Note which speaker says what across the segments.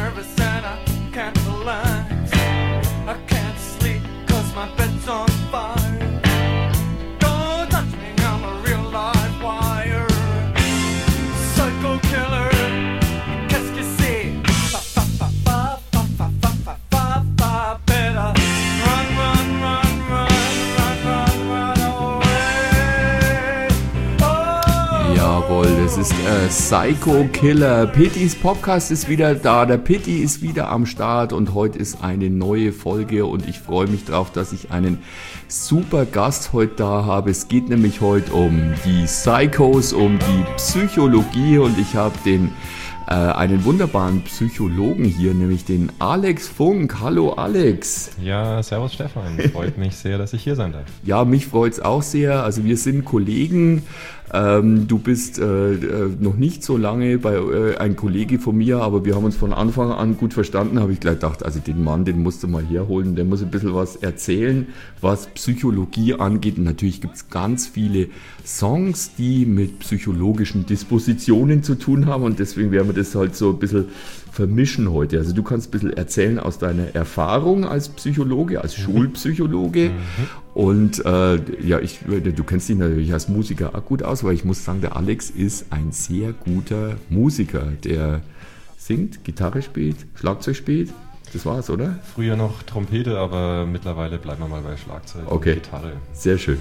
Speaker 1: nervous and I can't relax. I can't sleep 'cause my bed's on fire. Don't touch me, I'm a real live wire. Psycho killer, qu'est-ce que c'est? Fa fa fa fa fa fa fa fa fa fa. Better run, run, run, run, run, run, run away. Oh.
Speaker 2: Jawohl, das ist Psycho Killer. Pittys Podcast ist wieder da, der Pitti ist wieder am Start und heute ist eine neue Folge und ich freue mich drauf, dass ich einen super Gast heute da habe. Es geht nämlich heute um die Psychos, um die Psychologie und ich habe einen wunderbaren Psychologen hier, nämlich den Alex Funk. Hallo Alex.
Speaker 3: Ja, servus Stefan. Freut mich sehr, dass ich hier sein darf.
Speaker 2: Ja, mich freut es auch sehr. Also wir sind Kollegen. Du bist noch nicht so lange ein Kollege von mir, aber wir haben uns von Anfang an gut verstanden. Habe ich gleich gedacht, also den Mann, den musst du mal herholen. Der muss ein bisschen was erzählen, was Psychologie angeht. Und natürlich gibt es ganz viele Songs, die mit psychologischen Dispositionen zu tun haben. Und deswegen werden wir das halt so ein bisschen vermischen heute. Also du kannst ein bisschen erzählen aus deiner Erfahrung als Psychologe, als Schulpsychologe. Und du kennst dich natürlich als Musiker auch gut aus, weil ich muss sagen, der Alex ist ein sehr guter Musiker, der singt, Gitarre spielt, Schlagzeug spielt. Das war's, oder?
Speaker 3: Früher noch Trompete, aber mittlerweile bleiben wir mal bei Schlagzeug und Gitarre.
Speaker 2: Sehr schön.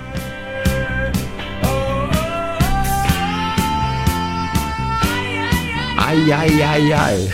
Speaker 2: Ai.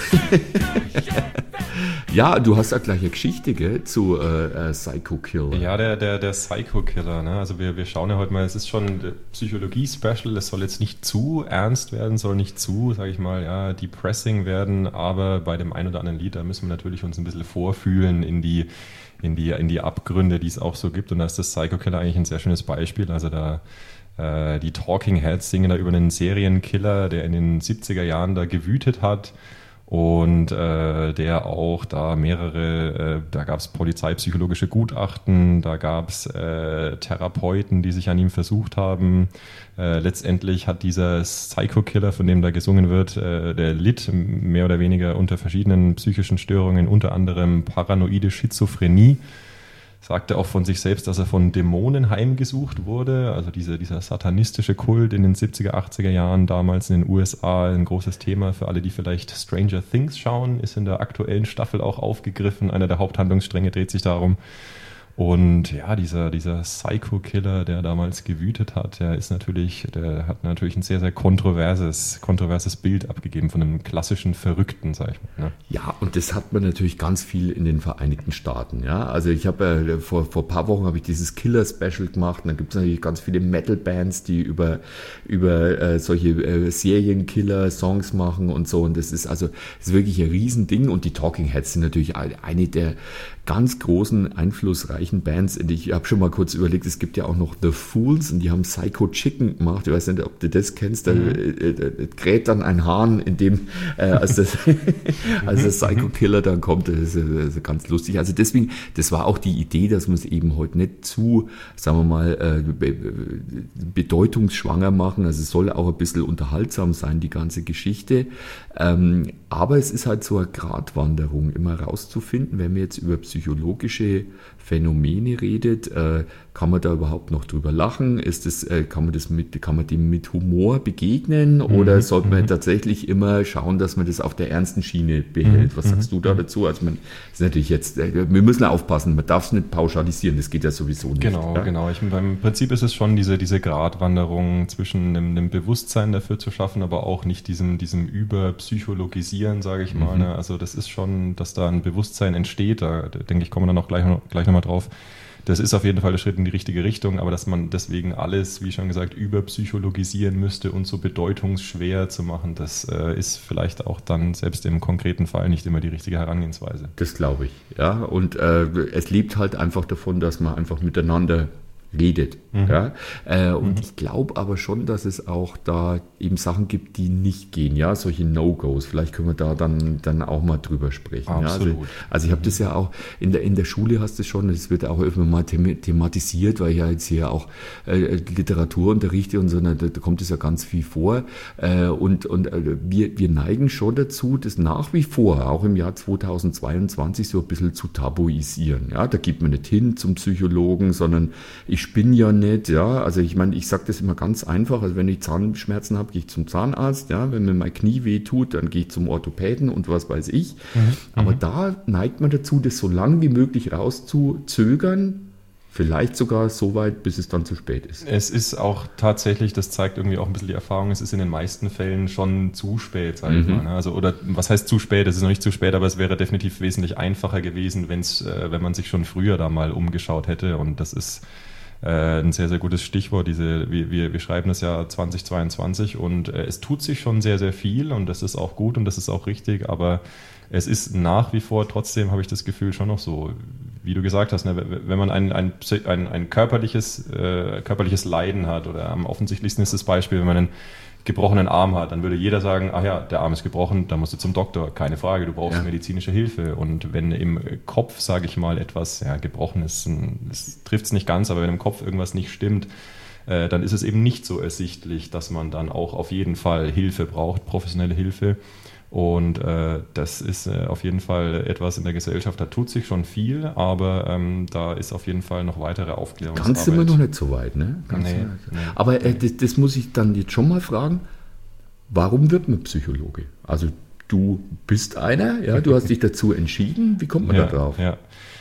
Speaker 2: Ja, du hast ja gleich eine Geschichte, gell, zu Psycho Killer.
Speaker 3: Ja, der Psycho Killer, ne? Also wir schauen ja heute mal, es ist schon ein Psychologie-Special, es soll jetzt nicht zu ernst werden, soll nicht zu, sage ich mal, ja, depressing werden, aber bei dem ein oder anderen Lied, da müssen wir natürlich uns ein bisschen vorfühlen in die Abgründe, die es auch so gibt und da ist das Psycho Killer eigentlich ein sehr schönes Beispiel, also da die Talking Heads singen da über einen Serienkiller, der in den 70er Jahren da gewütet hat und der auch da da gab es polizeipsychologische Gutachten, da gab es Therapeuten, die sich an ihm versucht haben. Letztendlich hat dieser Psycho-Killer, von dem da gesungen wird, der litt mehr oder weniger unter verschiedenen psychischen Störungen, unter anderem paranoide Schizophrenie. Sagte auch von sich selbst, dass er von Dämonen heimgesucht wurde. Also dieser satanistische Kult in den 70er, 80er Jahren, damals in den USA, ein großes Thema für alle, die vielleicht Stranger Things schauen, ist in der aktuellen Staffel auch aufgegriffen. Einer der Haupthandlungsstränge dreht sich darum. Und ja, dieser Psycho-Killer, der damals gewütet hat, der hat natürlich ein sehr, sehr kontroverses Bild abgegeben von einem klassischen Verrückten, sag ich mal. Ne?
Speaker 2: Ja, und das hat man natürlich ganz viel in den Vereinigten Staaten. Ja, also ich habe vor ein paar Wochen habe ich dieses Killer-Special gemacht und da gibt es natürlich ganz viele Metal-Bands, die über solche Serienkiller-Songs machen und so. Und das ist wirklich ein Riesending. Und die Talking Heads sind natürlich eine der ganz großen, einflussreichen Bands. Ich habe schon mal kurz überlegt, es gibt ja auch noch The Fools und die haben Psycho Chicken gemacht. Ich weiß nicht, ob du das kennst. Da kräht dann ein Hahn, in dem als der Psycho Killer dann kommt. Das ist ganz lustig. Also deswegen, das war auch die Idee, dass man es eben heute nicht zu, sagen wir mal, bedeutungsschwanger machen. Also es soll auch ein bisschen unterhaltsam sein, die ganze Geschichte. Aber es ist halt so eine Gratwanderung, immer rauszufinden, wenn wir jetzt über psychologische Phänomene redet, kann man da überhaupt noch drüber lachen? Kann man dem mit Humor begegnen oder sollte man tatsächlich immer schauen, dass man das auf der ernsten Schiene behält? Was sagst du da dazu? Also ist natürlich jetzt, wir müssen aufpassen, man darf es nicht pauschalisieren, das geht ja sowieso nicht.
Speaker 3: Genau. Im Prinzip ist es schon diese Gratwanderung zwischen einem Bewusstsein dafür zu schaffen, aber auch nicht diesem Überpsychologisieren, sage ich mal. Ne? Also das ist schon, dass da ein Bewusstsein entsteht, da denke ich, kommen wir dann auch gleich nochmal drauf. Das ist auf jeden Fall der Schritt in die richtige Richtung, aber dass man deswegen alles, wie schon gesagt, überpsychologisieren müsste und so bedeutungsschwer zu machen, das ist vielleicht auch dann selbst im konkreten Fall nicht immer die richtige Herangehensweise.
Speaker 2: Das glaube ich, ja. Und es lebt halt einfach davon, dass man einfach miteinander redet. Ja? Und ich glaube aber schon, dass es auch da eben Sachen gibt, die nicht gehen, ja, solche No-Gos. Vielleicht können wir da dann auch mal drüber sprechen.
Speaker 3: Absolut.
Speaker 2: Ja? Also ich habe das ja auch, in der Schule hast du schon, das wird auch öfter mal thematisiert, weil ich ja jetzt hier auch Literatur unterrichte und so, da kommt es ja ganz viel vor. Und wir neigen schon dazu, das nach wie vor, auch im Jahr 2022, so ein bisschen zu tabuisieren. Ja? Da geht man nicht hin zum Psychologen, sondern ich spinne ja nicht. Ja? Also ich meine, ich sage das immer ganz einfach. Also wenn ich Zahnschmerzen habe, gehe ich zum Zahnarzt. Ja? Wenn mir mein Knie weh tut, dann gehe ich zum Orthopäden und was weiß ich. Aber da neigt man dazu, das so lang wie möglich rauszuzögern. Vielleicht sogar so weit, bis es dann zu spät ist.
Speaker 3: Es ist auch tatsächlich, das zeigt irgendwie auch ein bisschen die Erfahrung, es ist in den meisten Fällen schon zu spät, sage ich mal. Also, oder was heißt zu spät? Es ist noch nicht zu spät, aber es wäre definitiv wesentlich einfacher gewesen, wenn man sich schon früher da mal umgeschaut hätte. Und das ist ein sehr, sehr gutes Stichwort. Wir schreiben das Jahr 2022 und es tut sich schon sehr, sehr viel und das ist auch gut und das ist auch richtig, aber es ist nach wie vor trotzdem, habe ich das Gefühl, schon noch so, wie du gesagt hast, ne, wenn man ein körperliches Leiden hat oder am offensichtlichsten ist das Beispiel, wenn man einen gebrochenen Arm hat, dann würde jeder sagen, ach ja, der Arm ist gebrochen, dann musst du zum Doktor, keine Frage, du brauchst medizinische Hilfe. Und wenn im Kopf, sage ich mal, etwas gebrochen ist, das trifft es nicht ganz, aber wenn im Kopf irgendwas nicht stimmt, dann ist es eben nicht so ersichtlich, dass man dann auch auf jeden Fall Hilfe braucht, professionelle Hilfe. Und das ist auf jeden Fall etwas in der Gesellschaft, da tut sich schon viel, aber da ist auf jeden Fall noch weitere Aufklärungsarbeit.
Speaker 2: Ganz sind wir noch nicht so weit, ne? Nee. Aber das muss ich dann jetzt schon mal fragen, warum wird man Psychologe? Also du bist einer, ja, du hast dich dazu entschieden, wie kommt man da drauf?
Speaker 3: Ja.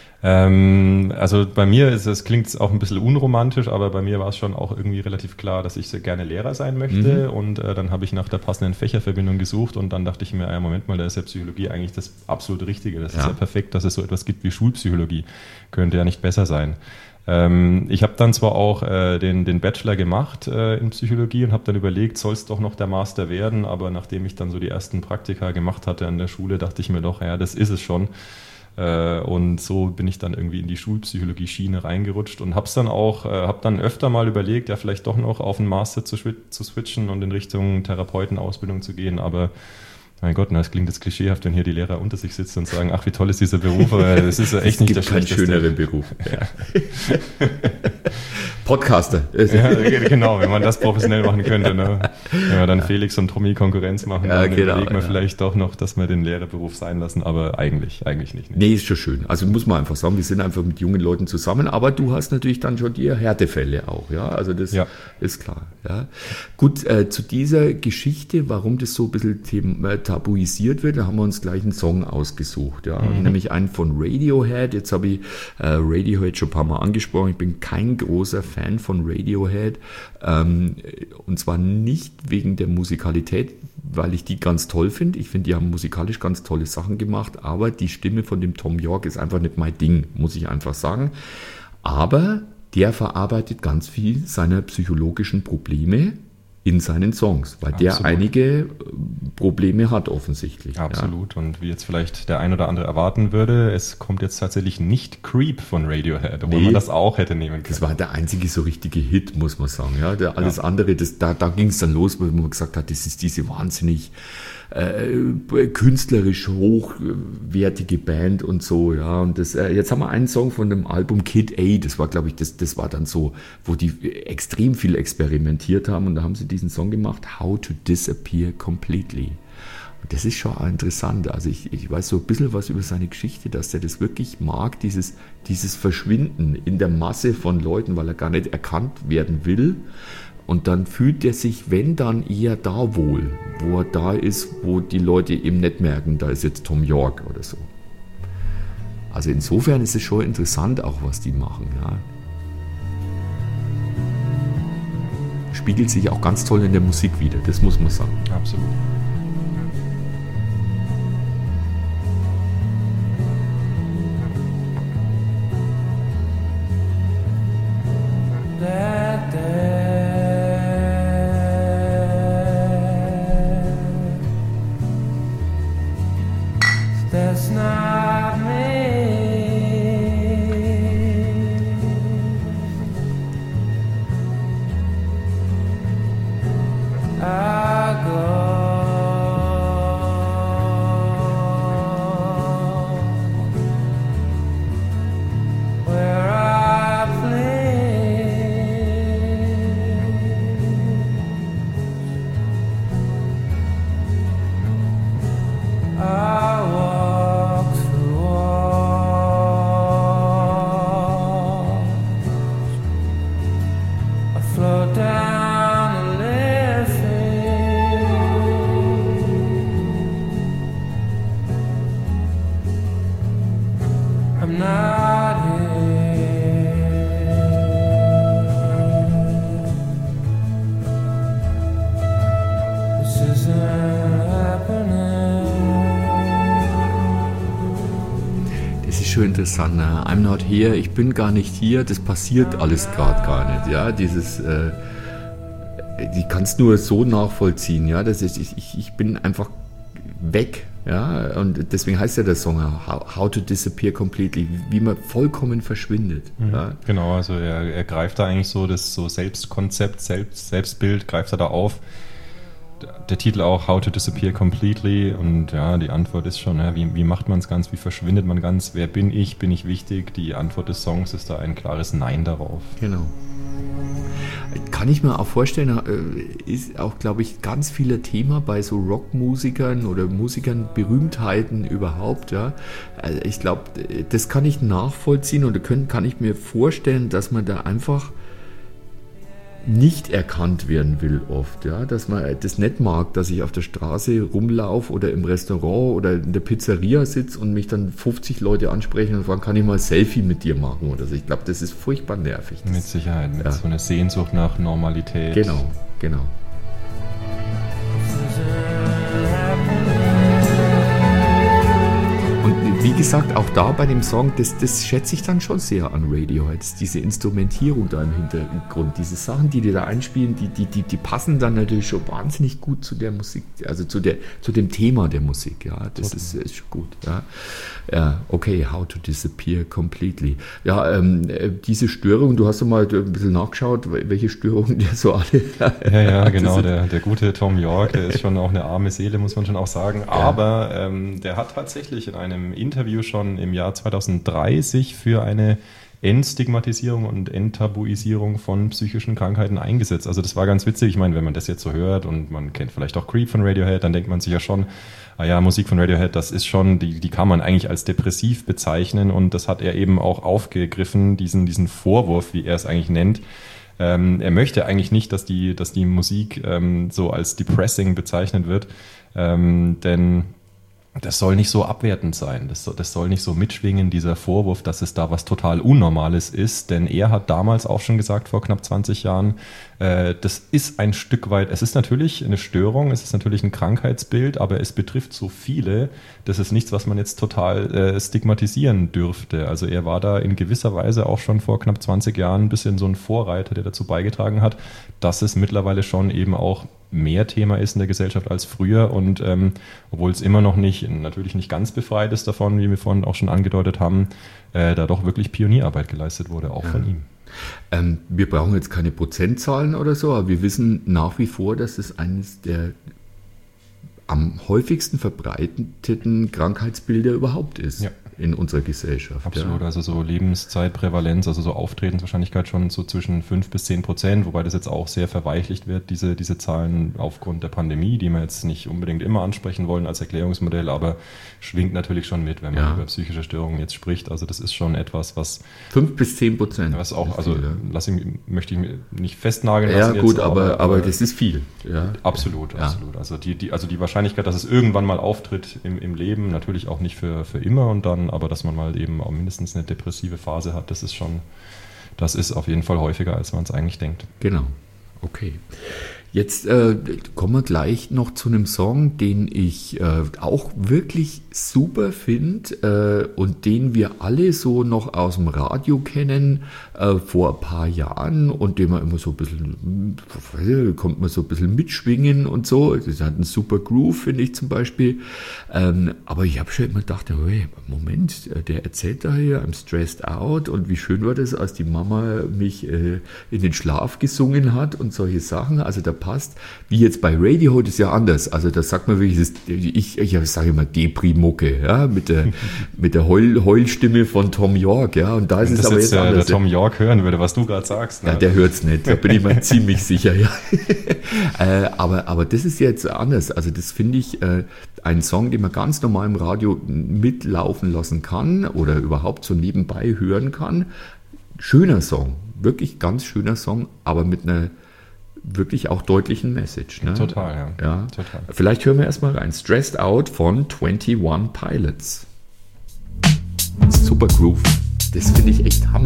Speaker 3: Also bei mir das klingt auch ein bisschen unromantisch, aber bei mir war es schon auch irgendwie relativ klar, dass ich sehr gerne Lehrer sein möchte und dann habe ich nach der passenden Fächerverbindung gesucht und dann dachte ich mir, Moment mal, da ist ja Psychologie eigentlich das absolut Richtige, das ist ja perfekt, dass es so etwas gibt wie Schulpsychologie, könnte ja nicht besser sein. Ich habe dann zwar auch den Bachelor gemacht in Psychologie und habe dann überlegt, soll es doch noch der Master werden, aber nachdem ich dann so die ersten Praktika gemacht hatte an der Schule, dachte ich mir doch, ja, das ist es schon. Und so bin ich dann irgendwie in die Schulpsychologie-Schiene reingerutscht und habe dann öfter mal überlegt, ja vielleicht doch noch auf einen Master zu switchen und in Richtung Therapeutenausbildung zu gehen, aber mein Gott, das klingt jetzt klischeehaft, wenn hier die Lehrer unter sich sitzen und sagen, ach, wie toll ist dieser Beruf, aber es ist ja echt nicht der schlechteste.
Speaker 2: Es gibt keinen schöneren Beruf. Ja. Podcaster.
Speaker 3: Ja, genau, wenn man das professionell machen könnte. Ne? Wenn wir dann Felix und Tommy Konkurrenz machen, dann überlegt man vielleicht doch noch, dass wir den Lehrerberuf sein lassen, aber eigentlich nicht.
Speaker 2: Nee, ist schon schön. Also muss man einfach sagen, wir sind einfach mit jungen Leuten zusammen, aber du hast natürlich dann schon die Härtefälle auch, ja, also das ist klar. Ja. Gut, zu dieser Geschichte, warum das so ein bisschen tabuisiert wird, da haben wir uns gleich einen Song ausgesucht, ja, nämlich einen von Radiohead. Jetzt habe ich Radiohead schon ein paar Mal angesprochen, ich bin kein großer Fan von Radiohead, und zwar nicht wegen der Musikalität, weil ich die ganz toll finde. Ich finde, die haben musikalisch ganz tolle Sachen gemacht, aber die Stimme von dem Tom York ist einfach nicht mein Ding, muss ich einfach sagen. Aber der verarbeitet ganz viel seiner psychologischen Probleme in seinen Songs, weil der einige Probleme hat offensichtlich.
Speaker 3: Absolut. Ja. Und wie jetzt vielleicht der ein oder andere erwarten würde, es kommt jetzt tatsächlich nicht Creep von Radiohead, obwohl man das auch hätte nehmen können.
Speaker 2: Das war der einzige so richtige Hit, muss man sagen. Ja, alles andere, da ging es dann los, weil man gesagt hat, das ist diese wahnsinnig künstlerisch hochwertige Band und so, ja. Und jetzt haben wir einen Song von dem Album Kid A, das war, glaube ich, das war dann so, wo die extrem viel experimentiert haben und da haben sie diesen Song gemacht, How to Disappear Completely. Und das ist schon interessant. Also ich weiß so ein bisschen was über seine Geschichte, dass er das wirklich mag, dieses Verschwinden in der Masse von Leuten, weil er gar nicht erkannt werden will. Und dann fühlt er sich, wenn dann, eher da wohl, wo er da ist, wo die Leute eben nicht merken, da ist jetzt Tom York oder so. Also insofern ist es schon interessant, auch was die machen. Ja. Spiegelt sich auch ganz toll in der Musik wieder, das muss man sagen.
Speaker 3: Absolut.
Speaker 1: I'm not here. This isn't happening.
Speaker 2: Das ist schon interessant. Ne? I'm not here, ich bin gar nicht hier, das passiert alles gerade gar nicht. Ja, dieses, die kannst nur so nachvollziehen. Ja, das ist, ich bin einfach weg. Ja, und deswegen heißt ja der Song How to Disappear Completely, wie man vollkommen verschwindet.
Speaker 3: Mhm.
Speaker 2: Ja.
Speaker 3: Genau, also er greift da eigentlich so das so Selbstkonzept, Selbstbild, greift er da auf. Der Titel auch How to Disappear Completely und ja, die Antwort ist schon, ja, wie macht man es ganz, wie verschwindet man ganz, wer bin ich wichtig? Die Antwort des Songs ist da ein klares Nein darauf.
Speaker 2: Genau. Kann ich mir auch vorstellen, ist auch, glaube ich, ganz vieler Thema bei so Rockmusikern oder Musikern, Berühmtheiten überhaupt. Ja. Also ich glaube, das kann ich nachvollziehen oder kann ich mir vorstellen, dass man da einfach nicht erkannt werden will oft, ja, dass man das nicht mag, dass ich auf der Straße rumlaufe oder im Restaurant oder in der Pizzeria sitze und mich dann 50 Leute ansprechen und fragen, kann ich mal ein Selfie mit dir machen oder so. Ich glaube, das ist furchtbar nervig.
Speaker 3: Mit Sicherheit, mit so einer Sehnsucht nach Normalität.
Speaker 2: Genau. Wie gesagt, auch da bei dem Song, das schätze ich dann schon sehr an Radiohead, diese Instrumentierung da im Hintergrund, diese Sachen, die da einspielen, die passen dann natürlich schon wahnsinnig gut zu der Musik, also zu dem Thema der Musik, ja, das ist schon gut, ja. Ja, okay, How to Disappear Completely. Ja, diese Störung, du hast ja mal ein bisschen nachgeschaut, welche Störungen der so alle...
Speaker 3: Ja, genau, der gute Tom York, der ist schon auch eine arme Seele, muss man schon auch sagen, aber der hat tatsächlich in einem Interview schon im Jahr 2003 sich für eine Entstigmatisierung und Enttabuisierung von psychischen Krankheiten eingesetzt. Also das war ganz witzig. Ich meine, wenn man das jetzt so hört und man kennt vielleicht auch Creep von Radiohead, dann denkt man sich ja schon, Musik von Radiohead, das ist schon, die kann man eigentlich als depressiv bezeichnen und das hat er eben auch aufgegriffen, diesen Vorwurf, wie er es eigentlich nennt. Er möchte eigentlich nicht, dass die Musik so als depressing bezeichnet wird, denn das soll nicht so abwertend sein, das soll nicht so mitschwingen, dieser Vorwurf, dass es da was total Unnormales ist, denn er hat damals auch schon gesagt, vor knapp 20 Jahren, das ist ein Stück weit, es ist natürlich eine Störung, es ist natürlich ein Krankheitsbild, aber es betrifft so viele, das ist nichts, was man jetzt total stigmatisieren dürfte. Also er war da in gewisser Weise auch schon vor knapp 20 Jahren ein bisschen so ein Vorreiter, der dazu beigetragen hat, dass es mittlerweile schon eben auch mehr Thema ist in der Gesellschaft als früher und obwohl es immer noch natürlich nicht ganz befreit ist davon, wie wir vorhin auch schon angedeutet haben, da doch wirklich Pionierarbeit geleistet wurde, auch von ihm.
Speaker 2: Wir brauchen jetzt keine Prozentzahlen oder so, aber wir wissen nach wie vor, dass es eines der am häufigsten verbreiteten Krankheitsbilder überhaupt ist in unserer Gesellschaft.
Speaker 3: Absolut, also so Lebenszeitprävalenz, also so Auftretenswahrscheinlichkeit schon so zwischen 5-10%, wobei das jetzt auch sehr verweichlicht wird, diese Zahlen aufgrund der Pandemie, die wir jetzt nicht unbedingt immer ansprechen wollen als Erklärungsmodell, aber schwingt natürlich schon mit, wenn man über psychische Störungen jetzt spricht. Also das ist schon etwas, was
Speaker 2: 5-10%.
Speaker 3: Was auch, also möchte ich nicht festnageln lassen.
Speaker 2: Ja gut, jetzt, aber das ist viel. Ja.
Speaker 3: Absolut. Also die Wahrscheinlichkeit, dass es irgendwann mal auftritt im Leben, natürlich auch nicht für immer und dann, aber dass man mal eben auch mindestens eine depressive Phase hat, das ist auf jeden Fall häufiger, als man es eigentlich denkt.
Speaker 2: Genau, okay. Jetzt kommen wir gleich noch zu einem Song, den ich auch wirklich super finde und den wir alle so noch aus dem Radio kennen vor ein paar Jahren und den man immer so ein bisschen, kommt man so ein bisschen mitschwingen und so. Das hat einen super Groove, finde ich zum Beispiel. Aber ich habe schon immer gedacht, hey, Moment, der erzählt da hier, I'm stressed out und wie schön war das, als die Mama mich in den Schlaf gesungen hat und solche Sachen. Also da passt. Wie jetzt bei Radiohead ist ja anders. Also da sagt man wirklich, ich sage immer Depri-Mucke, ja, mit der Heulstimme von Tom York, ja, und da ist es aber jetzt anders.
Speaker 3: Der Tom York hören würde, was du gerade sagst. Ne?
Speaker 2: Ja, der hört's nicht, da bin ich mir ziemlich sicher, ja. Aber das ist jetzt anders. Also das finde ich ein Song, den man ganz normal im Radio mitlaufen lassen kann oder überhaupt so nebenbei hören kann. Schöner Song, wirklich ganz schöner Song, aber mit einer wirklich auch deutlichen Message. Ne?
Speaker 3: Total, ja. Total.
Speaker 2: Vielleicht hören wir erstmal rein. Stressed Out von 21 Pilots. super Groove. Das finde ich echt Hammer.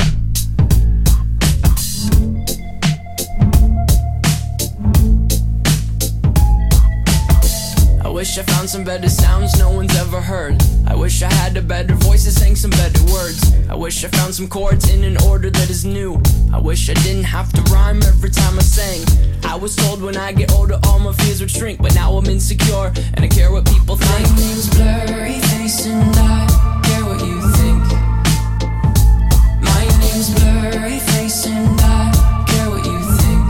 Speaker 4: I wish I found some better sounds no one's ever heard. I wish I had a better voice that sang some better words. I wish I found some chords in an order that is new. I wish I didn't have to rhyme every time I sang. I was told when I get older all my fears would shrink, but now I'm insecure and I care what people think. My name's Blurry Face and I care what you think. My name's Blurry Face and I care what you think.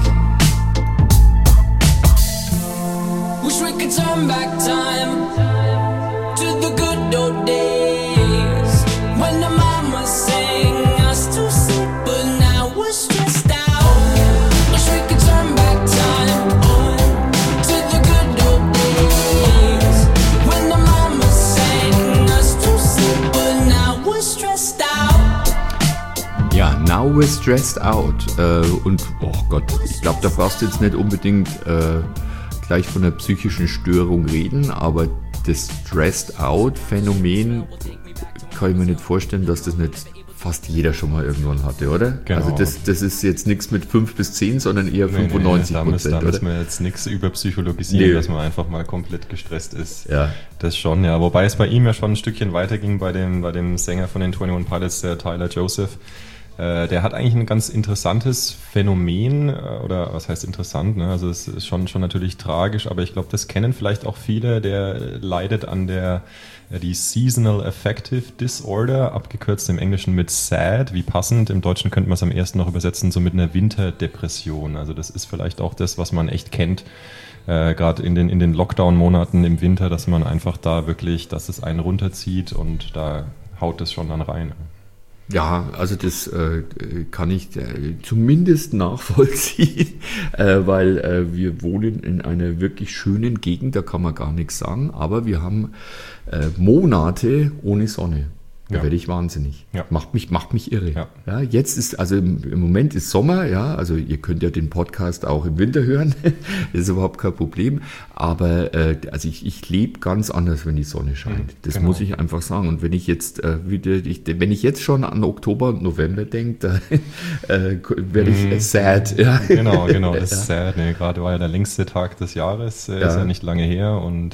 Speaker 4: Wish we could turn back time to the good old days when the mama sang us to sleep, but now we're stressed out. Wish we could turn back time to the good old days when the mama sang us to sleep, but now we're stressed out.
Speaker 2: Ja, Now We're Stressed Out. Und, oh Gott, ich glaube, da brauchst du jetzt nicht unbedingt gleich von einer psychischen Störung reden, aber das Stressed Out Phänomen kann ich mir nicht vorstellen, dass das nicht fast jeder schon mal irgendwann hatte, oder?
Speaker 3: Genau.
Speaker 2: Also das ist jetzt nichts mit 5 bis 10, sondern eher 95%,
Speaker 3: da müssen
Speaker 2: oder?
Speaker 3: wir jetzt nichts überpsychologisieren,
Speaker 2: Nee.
Speaker 3: dass man einfach mal komplett gestresst ist.
Speaker 2: Ja.
Speaker 3: Das schon, ja. Wobei es bei ihm ja schon ein Stückchen weiterging bei dem Sänger von den 21 Pilots, der Tyler Joseph. Der hat eigentlich ein ganz interessantes Phänomen, oder was heißt interessant, ne? Also es ist schon natürlich tragisch, aber ich glaube, das kennen vielleicht auch viele, der leidet an die Seasonal Affective Disorder, abgekürzt im Englischen mit SAD, wie passend, im Deutschen könnte man es am ersten noch übersetzen, so mit einer Winterdepression. Also das ist vielleicht auch das, was man echt kennt, gerade in den Lockdown-Monaten im Winter, dass man einfach da wirklich, dass es einen runterzieht und da haut es schon dann rein.
Speaker 2: Ja, also das kann ich zumindest nachvollziehen, weil wir wohnen in einer wirklich schönen Gegend, da kann man gar nichts sagen, aber wir haben Monate ohne Sonne. Da
Speaker 3: Ja.
Speaker 2: werde ich wahnsinnig.
Speaker 3: Ja.
Speaker 2: Macht mich irre.
Speaker 3: Ja.
Speaker 2: Ja, jetzt ist, also im Moment ist Sommer, ja, also ihr könnt ja den Podcast auch im Winter hören, das ist überhaupt kein Problem, aber also ich lebe ganz anders, wenn die Sonne scheint. Das
Speaker 3: genau.
Speaker 2: muss ich einfach sagen. Und wenn ich jetzt wenn ich jetzt schon an Oktober und November denke, da werde ich sad. Ja.
Speaker 3: Genau, das ist sad. Ne? Gerade war ja der längste Tag des Jahres, ist ja nicht lange her und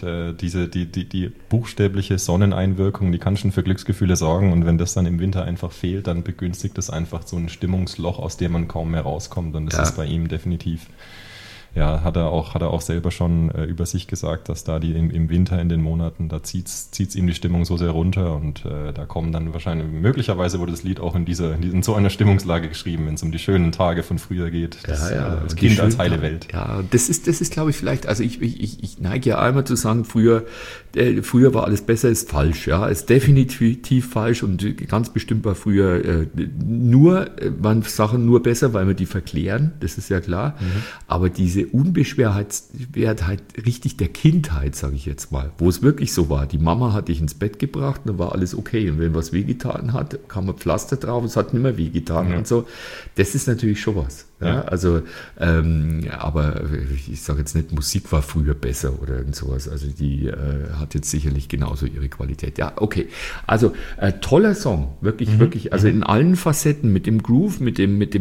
Speaker 3: die buchstäbliche Sonneneinwirkung, die kann schon für Glücksgefühle sorgen und wenn das dann im Winter einfach fehlt, dann begünstigt das einfach so ein Stimmungsloch, aus dem man kaum mehr rauskommt und das ist bei ihm definitiv. Ja, hat er auch selber schon über sich gesagt, dass da im Winter in den Monaten, da zieht's ihm die Stimmung so sehr runter und da kommen dann wahrscheinlich, möglicherweise wurde das Lied auch in so einer Stimmungslage geschrieben, wenn es um die schönen Tage von früher geht. Das Kind als heile Welt.
Speaker 2: Ja, das ist glaube ich vielleicht, also ich neige ja einmal zu sagen, früher war alles besser, ist falsch, ja, ist definitiv falsch und ganz bestimmt war früher waren Sachen nur besser, weil wir die verklären, das ist ja klar, aber diese Unbeschwertheit richtig der Kindheit, sage ich jetzt mal, wo es wirklich so war. Die Mama hat dich ins Bett gebracht, dann war alles okay. Und wenn was wehgetan hat, kam ein Pflaster drauf, es hat nicht mehr wehgetan und so. Das ist natürlich schon was. Ja? Also, aber ich sage jetzt nicht, Musik war früher besser oder irgend sowas. Also die hat jetzt sicherlich genauso ihre Qualität. Ja, okay. Also toller Song, wirklich. Also in allen Facetten, mit dem Groove, mit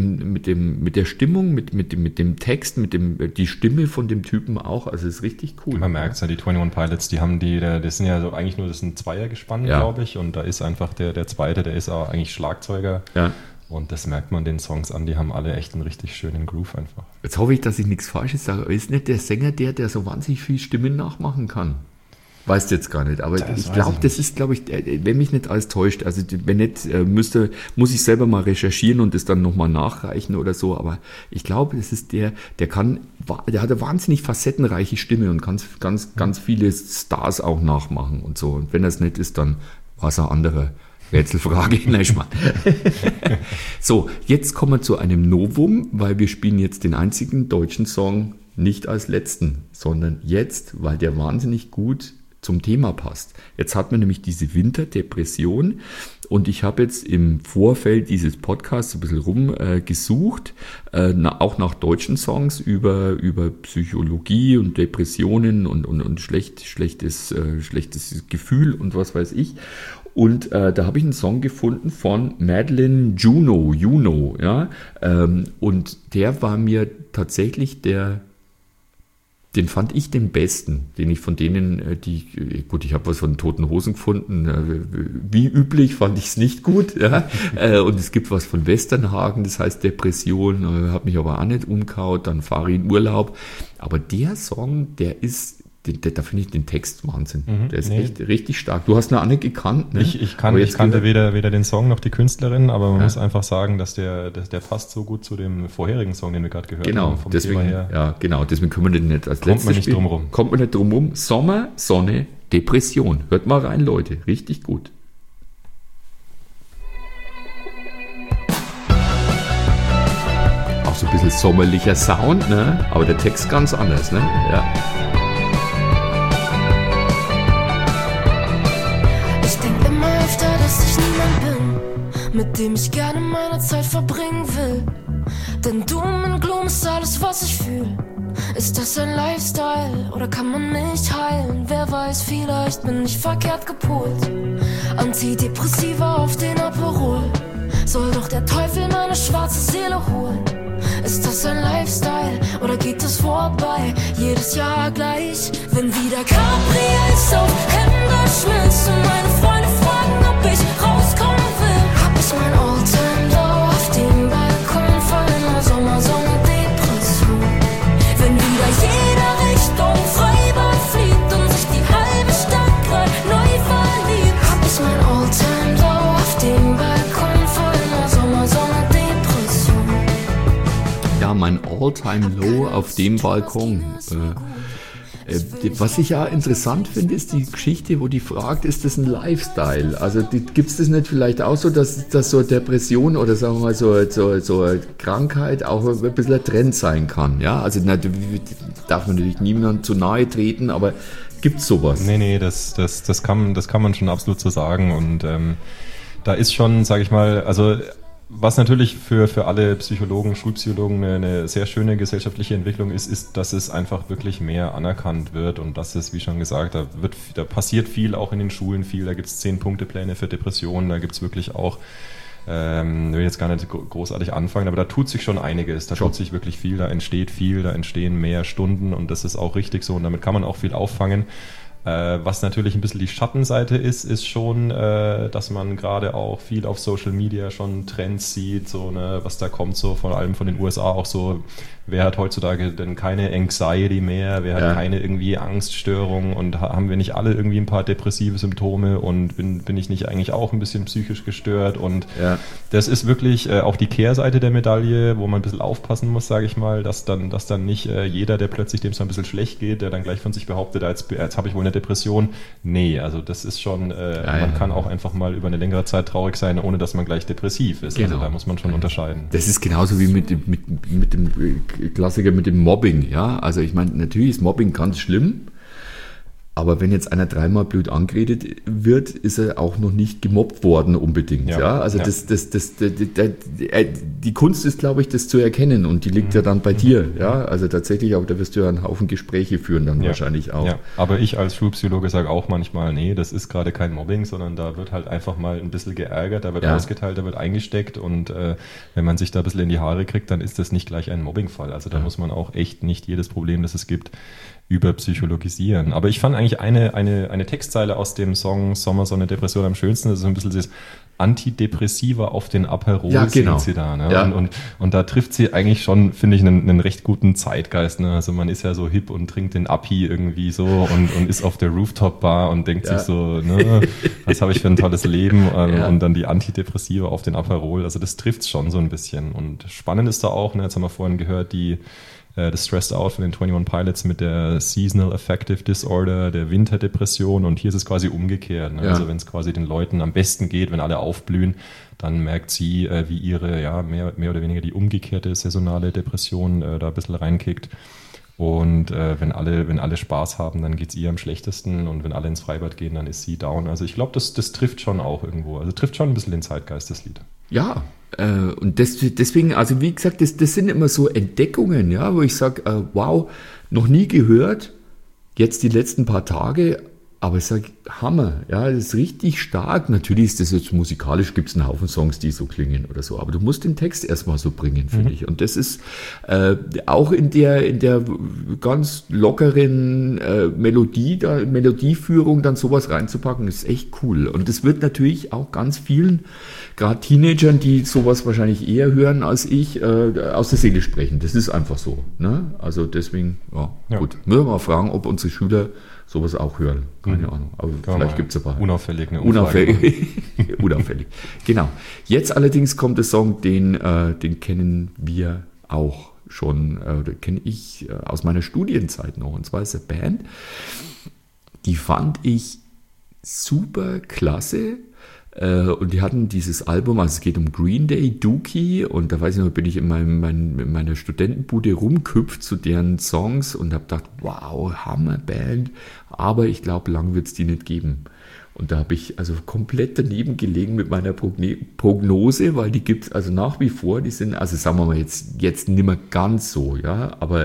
Speaker 2: der Stimmung, mit dem Text, die Stimme von dem Typen auch. Also ist richtig cool.
Speaker 3: Man merkt es ja, die 21 Pilots, das sind ja so eigentlich nur, das sind Zweiergespann, glaube ich. Und da ist einfach der Zweite, der ist auch eigentlich Schlagzeuger.
Speaker 2: Ja.
Speaker 3: Und das merkt man den Songs an, die haben alle echt einen richtig schönen Groove einfach.
Speaker 2: Jetzt hoffe ich, dass ich nichts Falsches sage. Aber ist nicht der Sänger der so wahnsinnig viel Stimmen nachmachen kann? Weißt du jetzt gar nicht. Aber ich glaube, das ist, wenn mich nicht alles täuscht, also wenn nicht, muss ich selber mal recherchieren und das dann nochmal nachreichen oder so. Aber ich glaube, das ist der hat eine wahnsinnig facettenreiche Stimme und kann ganz viele Stars auch nachmachen und so. Und wenn das nicht ist, dann war es ein anderer. Rätselfrage, nein, Schmarrn. So, jetzt kommen wir zu einem Novum, weil wir spielen jetzt den einzigen deutschen Song nicht als letzten, sondern jetzt, weil der wahnsinnig gut zum Thema passt. Jetzt hat man nämlich diese Winterdepression und ich habe jetzt im Vorfeld dieses Podcasts ein bisschen rumgesucht, auch nach deutschen Songs über Psychologie und Depressionen und schlechtes Gefühl und was weiß ich. Und da habe ich einen Song gefunden von Madeline Juno, ja, und der war mir tatsächlich den fand ich den besten, den ich von denen, ich habe was von Toten Hosen gefunden, wie üblich fand ich es nicht gut, ja, und es gibt was von Westernhagen, das heißt Depression, hat mich aber auch nicht umgehauen, dann fahre ich in Urlaub, aber der Song, da finde ich den Text Wahnsinn. Der ist echt richtig stark. Du hast ihn auch nicht gekannt, ne?
Speaker 3: Ich kannte weder den Song noch die Künstlerin, aber man muss einfach sagen, dass der passt so gut zu dem vorherigen Song, den wir gerade gehört haben. Vom
Speaker 2: Thema her. Ja, genau, deswegen können wir den nicht als letztes spielen. Kommt man nicht drum rum. Sommer, Sonne, Depression. Hört mal rein, Leute. Richtig gut. Auch so ein bisschen sommerlicher Sound, ne? Aber der Text ganz anders, ne? Ja.
Speaker 5: Dass ich niemand bin, mit dem ich gerne meine Zeit verbringen will. Denn Doom und Gloom ist alles, was ich fühle. Ist das ein Lifestyle oder kann man mich heilen? Wer weiß, vielleicht bin ich verkehrt gepolt. Antidepressiva auf den Aperol. Soll doch der Teufel meine schwarze Seele holen? Ist das ein Lifestyle oder geht es vorbei? Jedes Jahr gleich, wenn wieder Cabriels auf Hände schmilzt und meine Freunde fragen, ob ich rauskommen will. Hab ich mein All-Time-Low auf dem Balkon, voll immer Sommer, Sonne, Depression. Wenn wieder jeder Richtung Freibad fliegt und sich die halbe Stadt grad neu verliebt. Hab ich mein All-Time-Low auf dem Balkon, voll immer Sommer, Sonne, Depression.
Speaker 2: Ja, mein All-Time-Low auf dem Balkon. Was ich ja interessant finde, ist die Geschichte, wo die fragt, ist das ein Lifestyle? Also gibt es das nicht vielleicht auch so, dass so eine Depression oder sagen wir mal so eine Krankheit auch ein bisschen ein Trend sein kann? Ja, also darf man natürlich niemandem zu nahe treten, aber gibt es sowas?
Speaker 3: Nee, das kann man schon absolut so sagen und da ist schon, sage ich mal, also was natürlich für alle Psychologen, Schulpsychologen eine sehr schöne gesellschaftliche Entwicklung ist, dass es einfach wirklich mehr anerkannt wird und dass es, wie schon gesagt, da passiert viel auch in den Schulen viel, da gibt es 10-Punkte-Pläne für Depressionen, da gibt es wirklich auch, will jetzt gar nicht großartig anfangen, aber da tut sich schon einiges, tut sich wirklich viel, da entstehen mehr Stunden und das ist auch richtig so und damit kann man auch viel auffangen. Was natürlich ein bisschen die Schattenseite ist schon, dass man gerade auch viel auf Social Media schon Trends sieht, so, ne, was da kommt, so vor allem von den USA auch so, wer hat heutzutage denn keine Anxiety mehr, wer hat keine irgendwie Angststörung und haben wir nicht alle irgendwie ein paar depressive Symptome und bin ich nicht eigentlich auch ein bisschen psychisch gestört und das ist wirklich auch die Kehrseite der Medaille, wo man ein bisschen aufpassen muss, sage ich mal, dass dann nicht jeder, der plötzlich dem so ein bisschen schlecht geht, der dann gleich von sich behauptet, als habe ich wohl eine Depression. Nee, also das ist schon, man kann auch einfach mal über eine längere Zeit traurig sein, ohne dass man gleich depressiv ist.
Speaker 2: Genau.
Speaker 3: Also da muss man schon unterscheiden.
Speaker 2: Das ist genauso wie mit dem Klassiker mit dem Mobbing, ja. Also ich meine, natürlich ist Mobbing ganz schlimm, aber wenn jetzt einer dreimal blöd angeredet wird, ist er auch noch nicht gemobbt worden unbedingt. Ja. Also die Kunst ist, glaube ich, das zu erkennen und die liegt ja dann bei dir. Ja, also tatsächlich, aber da wirst du ja einen Haufen Gespräche führen dann wahrscheinlich auch.
Speaker 3: Ja. Aber ich als Schulpsychologe sage auch manchmal, nee, das ist gerade kein Mobbing, sondern da wird halt einfach mal ein bisschen geärgert, da wird ausgeteilt, da wird eingesteckt und wenn man sich da ein bisschen in die Haare kriegt, dann ist das nicht gleich ein Mobbingfall. Also da muss man auch echt nicht jedes Problem, das es gibt, überpsychologisieren. Aber ich fand eigentlich eine Textzeile aus dem Song Sommer, Sonne, Depression am schönsten. Das ist so ein bisschen das Antidepressiva auf den Aperol singt sie da. Ne? Ja. Und da trifft sie eigentlich schon, finde ich, einen recht guten Zeitgeist. Ne? Also man ist ja so hip und trinkt den Api irgendwie so und ist auf der Rooftop-Bar und denkt sich so, ne, was habe ich für ein tolles Leben? Und dann die Antidepressiva auf den Aperol. Also das trifft schon so ein bisschen. Und spannend ist da auch, ne, jetzt haben wir vorhin gehört, das Stressed Out von den 21 Pilots mit der Seasonal Affective Disorder, der Winterdepression und hier ist es quasi umgekehrt. Ne? Also wenn es quasi den Leuten am besten geht, wenn alle aufblühen, dann merkt sie, wie ihre mehr oder weniger die umgekehrte saisonale Depression da ein bisschen reinkickt. Und wenn alle Spaß haben, dann geht es ihr am schlechtesten. Und wenn alle ins Freibad gehen, dann ist sie down. Also ich glaube, das trifft schon auch irgendwo. Also trifft schon ein bisschen den Zeitgeist, das Lied.
Speaker 2: Ja, und deswegen, also wie gesagt, das sind immer so Entdeckungen, ja, wo ich sage, wow, noch nie gehört, jetzt die letzten paar Tage, aber ich sage, Hammer, ja, das ist richtig stark. Natürlich ist das jetzt musikalisch, gibt es einen Haufen Songs, die so klingen oder so, aber du musst den Text erstmal so bringen, finde ich. Und das ist auch in der ganz lockeren Melodieführung dann sowas reinzupacken, ist echt cool. Und das wird natürlich auch ganz vielen, gerade Teenagern, die sowas wahrscheinlich eher hören als ich, aus der Seele sprechen. Das ist einfach so. Ne? Also deswegen, ja, gut. Müssen wir mal fragen, ob unsere Schüler sowas auch hören. Keine Ahnung. Aber vielleicht gibt es ein paar.
Speaker 3: Unauffällig, ne?
Speaker 2: Unauffällig. Unauffällig. Genau. Jetzt allerdings kommt der Song, den kennen wir auch schon, kenne ich aus meiner Studienzeit noch. Und zwar ist eine Band, die fand ich super klasse. Und die hatten dieses Album, also es geht um Green Day, Dookie, und da weiß ich noch, bin ich in meiner Studentenbude rumgehüpft zu deren Songs und habe gedacht, wow, Hammerband, aber ich glaube, lang wird es die nicht geben. Und da habe ich also komplett daneben gelegen mit meiner Prognose, weil die gibt es also nach wie vor, die sind, also sagen wir mal jetzt nicht mehr ganz so, ja, aber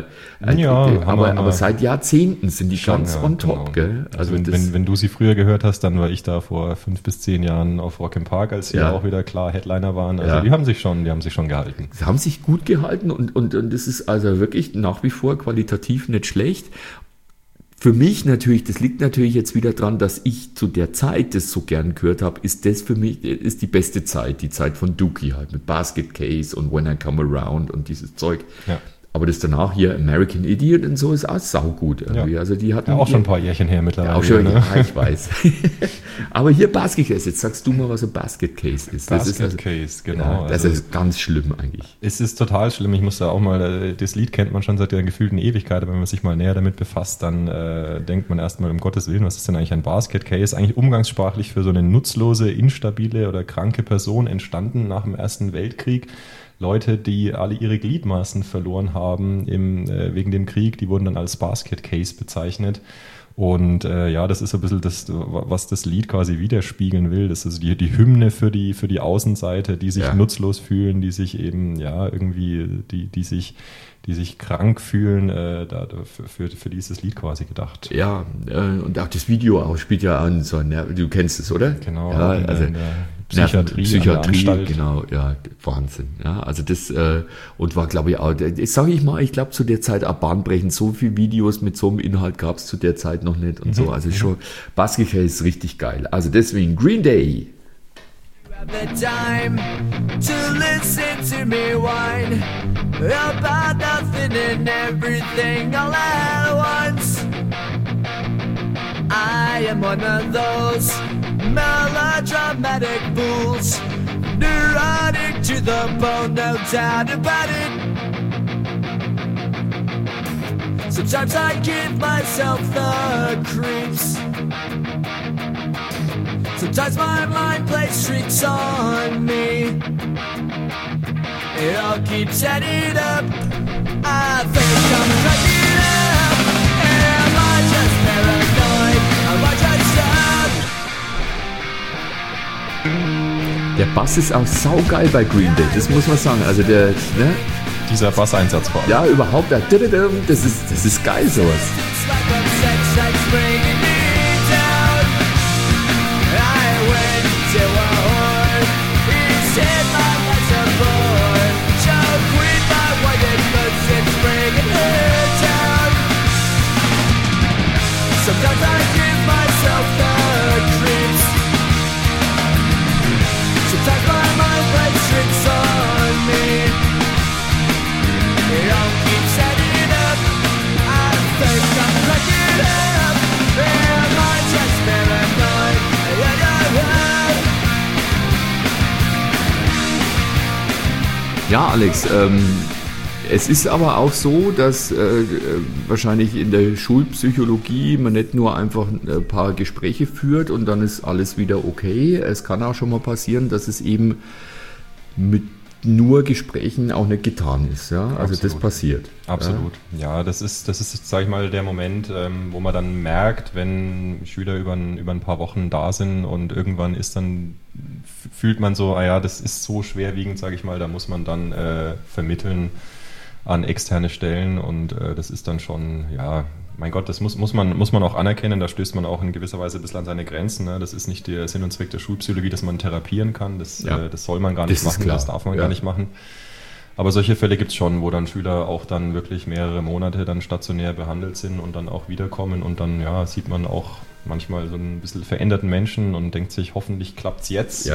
Speaker 2: seit Jahrzehnten sind die
Speaker 3: schon,
Speaker 2: ganz on top,
Speaker 3: genau.
Speaker 2: Gell?
Speaker 3: Also wenn du sie früher gehört hast, dann war ich da vor 5 bis 10 Jahren auf Rock im Park, als sie auch wieder klar Headliner waren. Also die haben sich schon gehalten.
Speaker 2: Sie haben sich gut gehalten und das ist also wirklich nach wie vor qualitativ nicht schlecht. Für mich natürlich, das liegt natürlich jetzt wieder dran, dass ich zu der Zeit das so gern gehört habe, ist das für mich ist die beste Zeit, die Zeit von Dookie halt mit Basket Case und When I Come Around und dieses Zeug. Ja. Aber das danach hier American Idiot und so ist auch saugut.
Speaker 3: Ja.
Speaker 2: Also die hatten
Speaker 3: auch schon ein paar Jährchen her mittlerweile.
Speaker 2: Auch schon, ja, ich weiß. Aber hier Basket Case, jetzt sagst du mal, was ein Basket Case ist.
Speaker 3: Basket Case, genau.
Speaker 2: Ja, das ist ganz schlimm eigentlich.
Speaker 3: Es ist total schlimm. Ich muss da auch mal, das Lied kennt man schon seit der gefühlten Ewigkeit, aber wenn man sich mal näher damit befasst, dann denkt man erstmal, um Gottes Willen, was ist denn eigentlich ein Basket Case? Eigentlich umgangssprachlich für so eine nutzlose, instabile oder kranke Person entstanden nach dem Ersten Weltkrieg. Leute, die alle ihre Gliedmaßen verloren haben wegen dem Krieg, die wurden dann als Basket Case bezeichnet. Und das ist so ein bisschen das, was das Lied quasi widerspiegeln will. Das ist die Hymne für die Außenseite, die sich nutzlos fühlen, die sich eben irgendwie, die sich krank fühlen, für dieses Lied quasi gedacht.
Speaker 2: Ja, und auch das Video auch spielt ja an so, du kennst es, oder?
Speaker 3: Genau.
Speaker 2: Ja, also
Speaker 3: Psychiatrie,
Speaker 2: genau, ja, Wahnsinn. Ja, also das und war, glaube ich, auch, ich glaube zu der Zeit auch bahnbrechend, so viele Videos mit so einem Inhalt gab es zu der Zeit noch nicht und so. Also schon, Basket Case ist richtig geil. Also deswegen Green Day.
Speaker 6: The time to listen to me whine about nothing and everything all at once. I am one of those melodramatic fools, neurotic to the bone, no doubt about it. Sometimes I give myself the creeps. Sometimes my mind plays tricks on me. It all keeps adding up. I think I'm cracking up. Am I just paranoid? Am I just up?
Speaker 2: Der Bass ist auch saugeil bei Green Day, das muss man sagen. Also
Speaker 3: dieser Basseinsatz vor allem.
Speaker 2: Ja, überhaupt. Das ist geil sowas.
Speaker 6: Sometimes I give myself the creeps. Sometimes my mind plays tricks on me. It all keeps adding up. I think I'm cracking up. Am I just paranoid?
Speaker 2: Ja, Alex, es ist aber auch so, dass wahrscheinlich in der Schulpsychologie man nicht nur einfach ein paar Gespräche führt und dann ist alles wieder okay. Es kann auch schon mal passieren, dass es eben mit nur Gesprächen auch nicht getan ist. Ja? Also
Speaker 3: Absolut.
Speaker 2: das passiert.
Speaker 3: Absolut. Ja, das ist, sage ich mal, der Moment, wo man dann merkt, wenn Schüler über ein paar Wochen da sind und irgendwann fühlt man so, das ist so schwerwiegend, sage ich mal, da muss man dann vermitteln an externe Stellen und das ist dann schon, mein Gott, das muss man auch anerkennen, da stößt man auch in gewisser Weise ein bisschen an seine Grenzen. Ne? Das ist nicht der Sinn und Zweck der Schulpsychologie, dass man therapieren kann, das soll man gar nicht machen, das darf man gar nicht machen. Aber solche Fälle gibt es schon, wo dann Schüler auch dann wirklich mehrere Monate dann stationär behandelt sind und dann auch wiederkommen und dann sieht man auch manchmal so ein bisschen veränderten Menschen und denkt sich, hoffentlich klappt es jetzt.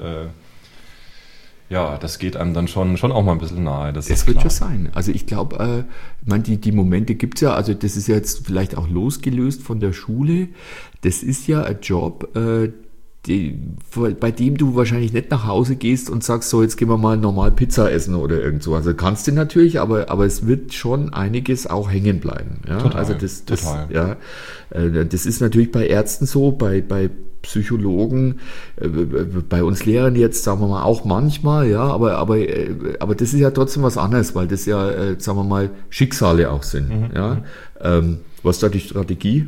Speaker 3: Das geht einem dann schon auch mal ein bisschen nahe. Das
Speaker 2: wird schon sein. Also ich glaube, die Momente gibt es ja, also das ist ja jetzt vielleicht auch losgelöst von der Schule. Das ist ja ein Job, bei dem du wahrscheinlich nicht nach Hause gehst und sagst, so jetzt gehen wir mal normal Pizza essen oder irgend so. Also kannst du natürlich, aber es wird schon einiges auch hängen bleiben. Ja?
Speaker 3: Total,
Speaker 2: also das ist natürlich bei Ärzten so, bei Psychologen, bei uns Lehrern jetzt, sagen wir mal, auch manchmal, aber das ist ja trotzdem was anderes, weil das ja, sagen wir mal, Schicksale auch sind. Was ist da die Strategie?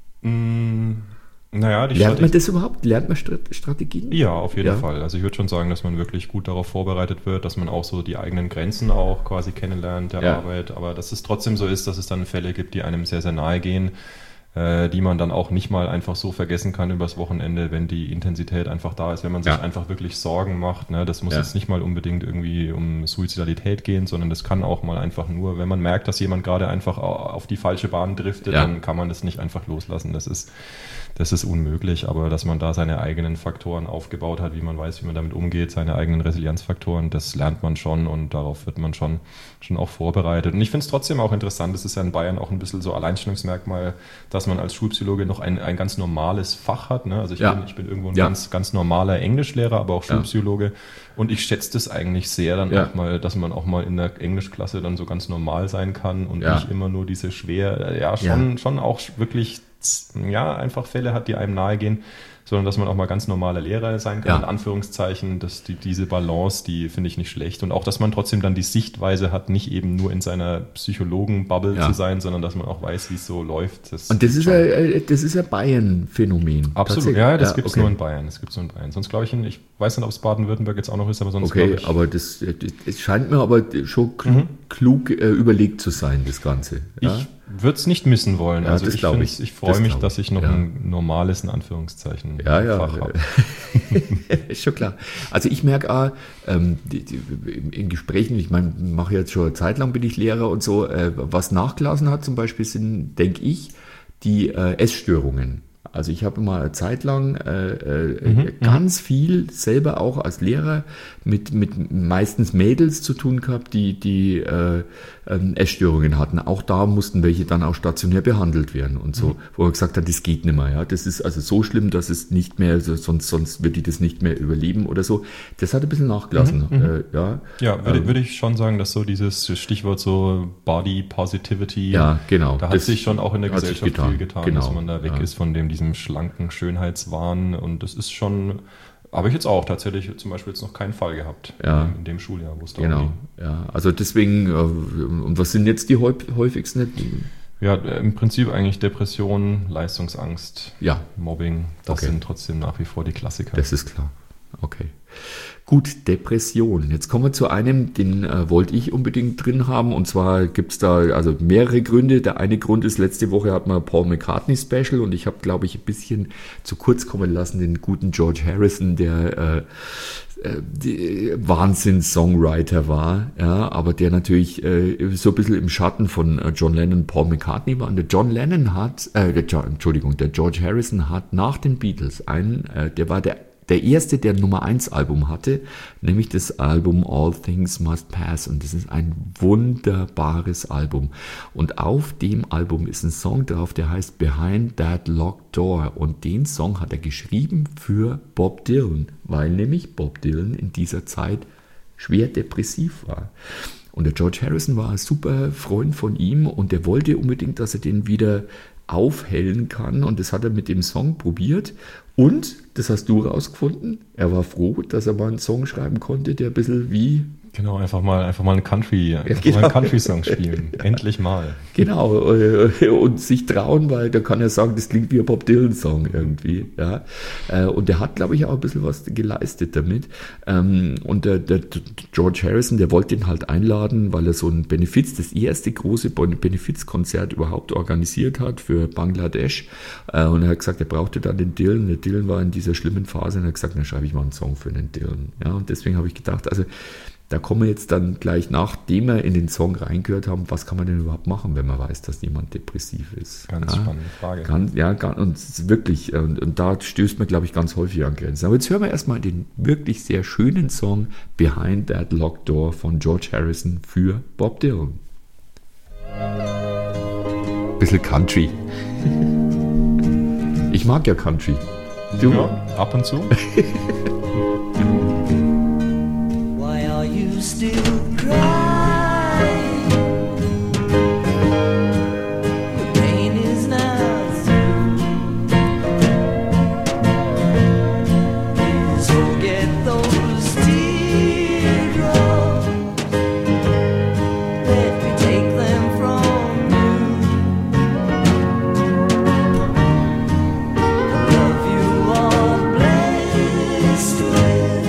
Speaker 2: Lernt man das überhaupt? Lernt man Strategien?
Speaker 3: Ja, auf jeden Fall. Also ich würde schon sagen, dass man wirklich gut darauf vorbereitet wird, dass man auch so die eigenen Grenzen auch quasi kennenlernt der Arbeit, aber dass es trotzdem so ist, dass es dann Fälle gibt, die einem sehr, sehr nahe gehen, die man dann auch nicht mal einfach so vergessen kann übers Wochenende, wenn die Intensität einfach da ist, wenn man sich einfach wirklich Sorgen macht. Ne? Das muss jetzt nicht mal unbedingt irgendwie um Suizidalität gehen, sondern das kann auch mal einfach nur, wenn man merkt, dass jemand gerade einfach auf die falsche Bahn driftet, dann kann man das nicht einfach loslassen. Das ist unmöglich, aber dass man da seine eigenen Faktoren aufgebaut hat, wie man weiß, wie man damit umgeht, seine eigenen Resilienzfaktoren, das lernt man schon und darauf wird man schon auch vorbereitet. Und ich finde es trotzdem auch interessant, das ist ja in Bayern auch ein bisschen so Alleinstellungsmerkmal, dass man als Schulpsychologe noch ein ganz normales Fach hat. Ne? Also ich bin irgendwo ein ganz normaler Englischlehrer, aber auch Schulpsychologe. Und ich schätze das eigentlich sehr dann auch mal, dass man auch mal in der Englischklasse dann so ganz normal sein kann und nicht immer nur diese schon auch wirklich einfach Fälle hat, die einem nahe gehen, sondern dass man auch mal ganz normaler Lehrer sein kann, in Anführungszeichen, dass diese Balance, die finde ich nicht schlecht und auch, dass man trotzdem dann die Sichtweise hat, nicht eben nur in seiner Psychologen-Bubble zu sein, sondern dass man auch weiß, wie es so läuft.
Speaker 2: Und das ist ein Bayern-Phänomen.
Speaker 3: Absolut, das gibt es nur in Bayern. Sonst glaube ich weiß nicht, ob es Baden-Württemberg jetzt auch noch ist, aber sonst glaube ich...
Speaker 2: aber es scheint mir aber schon klug überlegt zu sein, das Ganze. Ja?
Speaker 3: Ich würde es nicht missen wollen.
Speaker 2: Ja,
Speaker 3: also ich freue mich, dass ich noch ein normales, in Anführungszeichen, Fach habe.
Speaker 2: Ist schon klar. Also ich merke auch, in Gesprächen, ich meine, mache jetzt schon eine Zeit lang, bin ich Lehrer und so, was nachgelassen hat zum Beispiel sind, denke ich, die Essstörungen. Also ich habe mal eine Zeit lang ganz viel selber auch als Lehrer mit meistens Mädels zu tun gehabt, die Essstörungen hatten. Auch da mussten welche dann auch stationär behandelt werden und so, wo er gesagt hat, das geht nicht mehr. Ja? Das ist also so schlimm, dass es nicht mehr, sonst wird die das nicht mehr überleben oder so. Das hat ein bisschen nachgelassen.
Speaker 3: Würde ich schon sagen, dass so dieses Stichwort so Body Positivity,
Speaker 2: da
Speaker 3: hat sich schon auch in der Gesellschaft viel getan, dass man da weg ist von diesem schlanken Schönheitswahn und das ist schon... Habe ich jetzt auch tatsächlich zum Beispiel jetzt noch keinen Fall gehabt in dem Schuljahr, wo es da
Speaker 2: ging. Also deswegen, und was sind jetzt die häufigsten?
Speaker 3: Ja, im Prinzip eigentlich Depression, Leistungsangst, Mobbing, das sind trotzdem nach wie vor die Klassiker.
Speaker 2: Das ist klar, okay. Gut, Depression. Jetzt kommen wir zu einem, den wollte ich unbedingt drin haben. Und zwar gibt es da also mehrere Gründe. Der eine Grund ist, letzte Woche hat man Paul McCartney Special und ich habe, glaube ich, ein bisschen zu kurz kommen lassen den guten George Harrison, der Wahnsinns-Songwriter war, aber der natürlich so ein bisschen im Schatten von John Lennon und Paul McCartney war. Und der George Harrison hat nach den Beatles der war der erste, der Nummer 1 Album hatte, nämlich das Album All Things Must Pass und das ist ein wunderbares Album und auf dem Album ist ein Song drauf, der heißt Behind That Locked Door und den Song hat er geschrieben für Bob Dylan, weil nämlich Bob Dylan in dieser Zeit schwer depressiv war. Und der George Harrison war ein super Freund von ihm und der wollte unbedingt, dass er den wieder aufhellen kann und das hat er mit dem Song probiert und, das hast du rausgefunden, er war froh, dass er mal einen Song schreiben konnte, der ein bisschen wie
Speaker 3: Genau, einfach mal einen Country-Song spielen. Endlich mal.
Speaker 2: Genau, und sich trauen, weil da kann er sagen, das klingt wie ein Bob Dylan-Song irgendwie. Ja. Und der hat, glaube ich, auch ein bisschen was geleistet damit. Und der George Harrison, der wollte ihn halt einladen, weil er so ein Benefiz, das erste große Benefizkonzert überhaupt organisiert hat für Bangladesch. Und er hat gesagt, er brauchte dann den Dylan. Der Dylan war in dieser schlimmen Phase und er hat gesagt, dann schreibe ich mal einen Song für den Dylan. Ja, und deswegen habe ich gedacht, also da kommen wir jetzt dann gleich, nachdem wir in den Song reingehört haben, was kann man denn überhaupt machen, wenn man weiß, dass jemand depressiv ist?
Speaker 3: Ganz spannende Frage.
Speaker 2: Und wirklich, und da stößt man, glaube ich, ganz häufig an Grenzen. Aber jetzt hören wir erstmal den wirklich sehr schönen Song Behind That Locked Door von George Harrison für Bob Dylan. Bisschen Country. Ich mag ja Country. Du?
Speaker 3: Ja, ab und zu.
Speaker 6: You still cry. Your pain is not through. Please forget those teardrops. Let me take them from you. The love you are blessed with.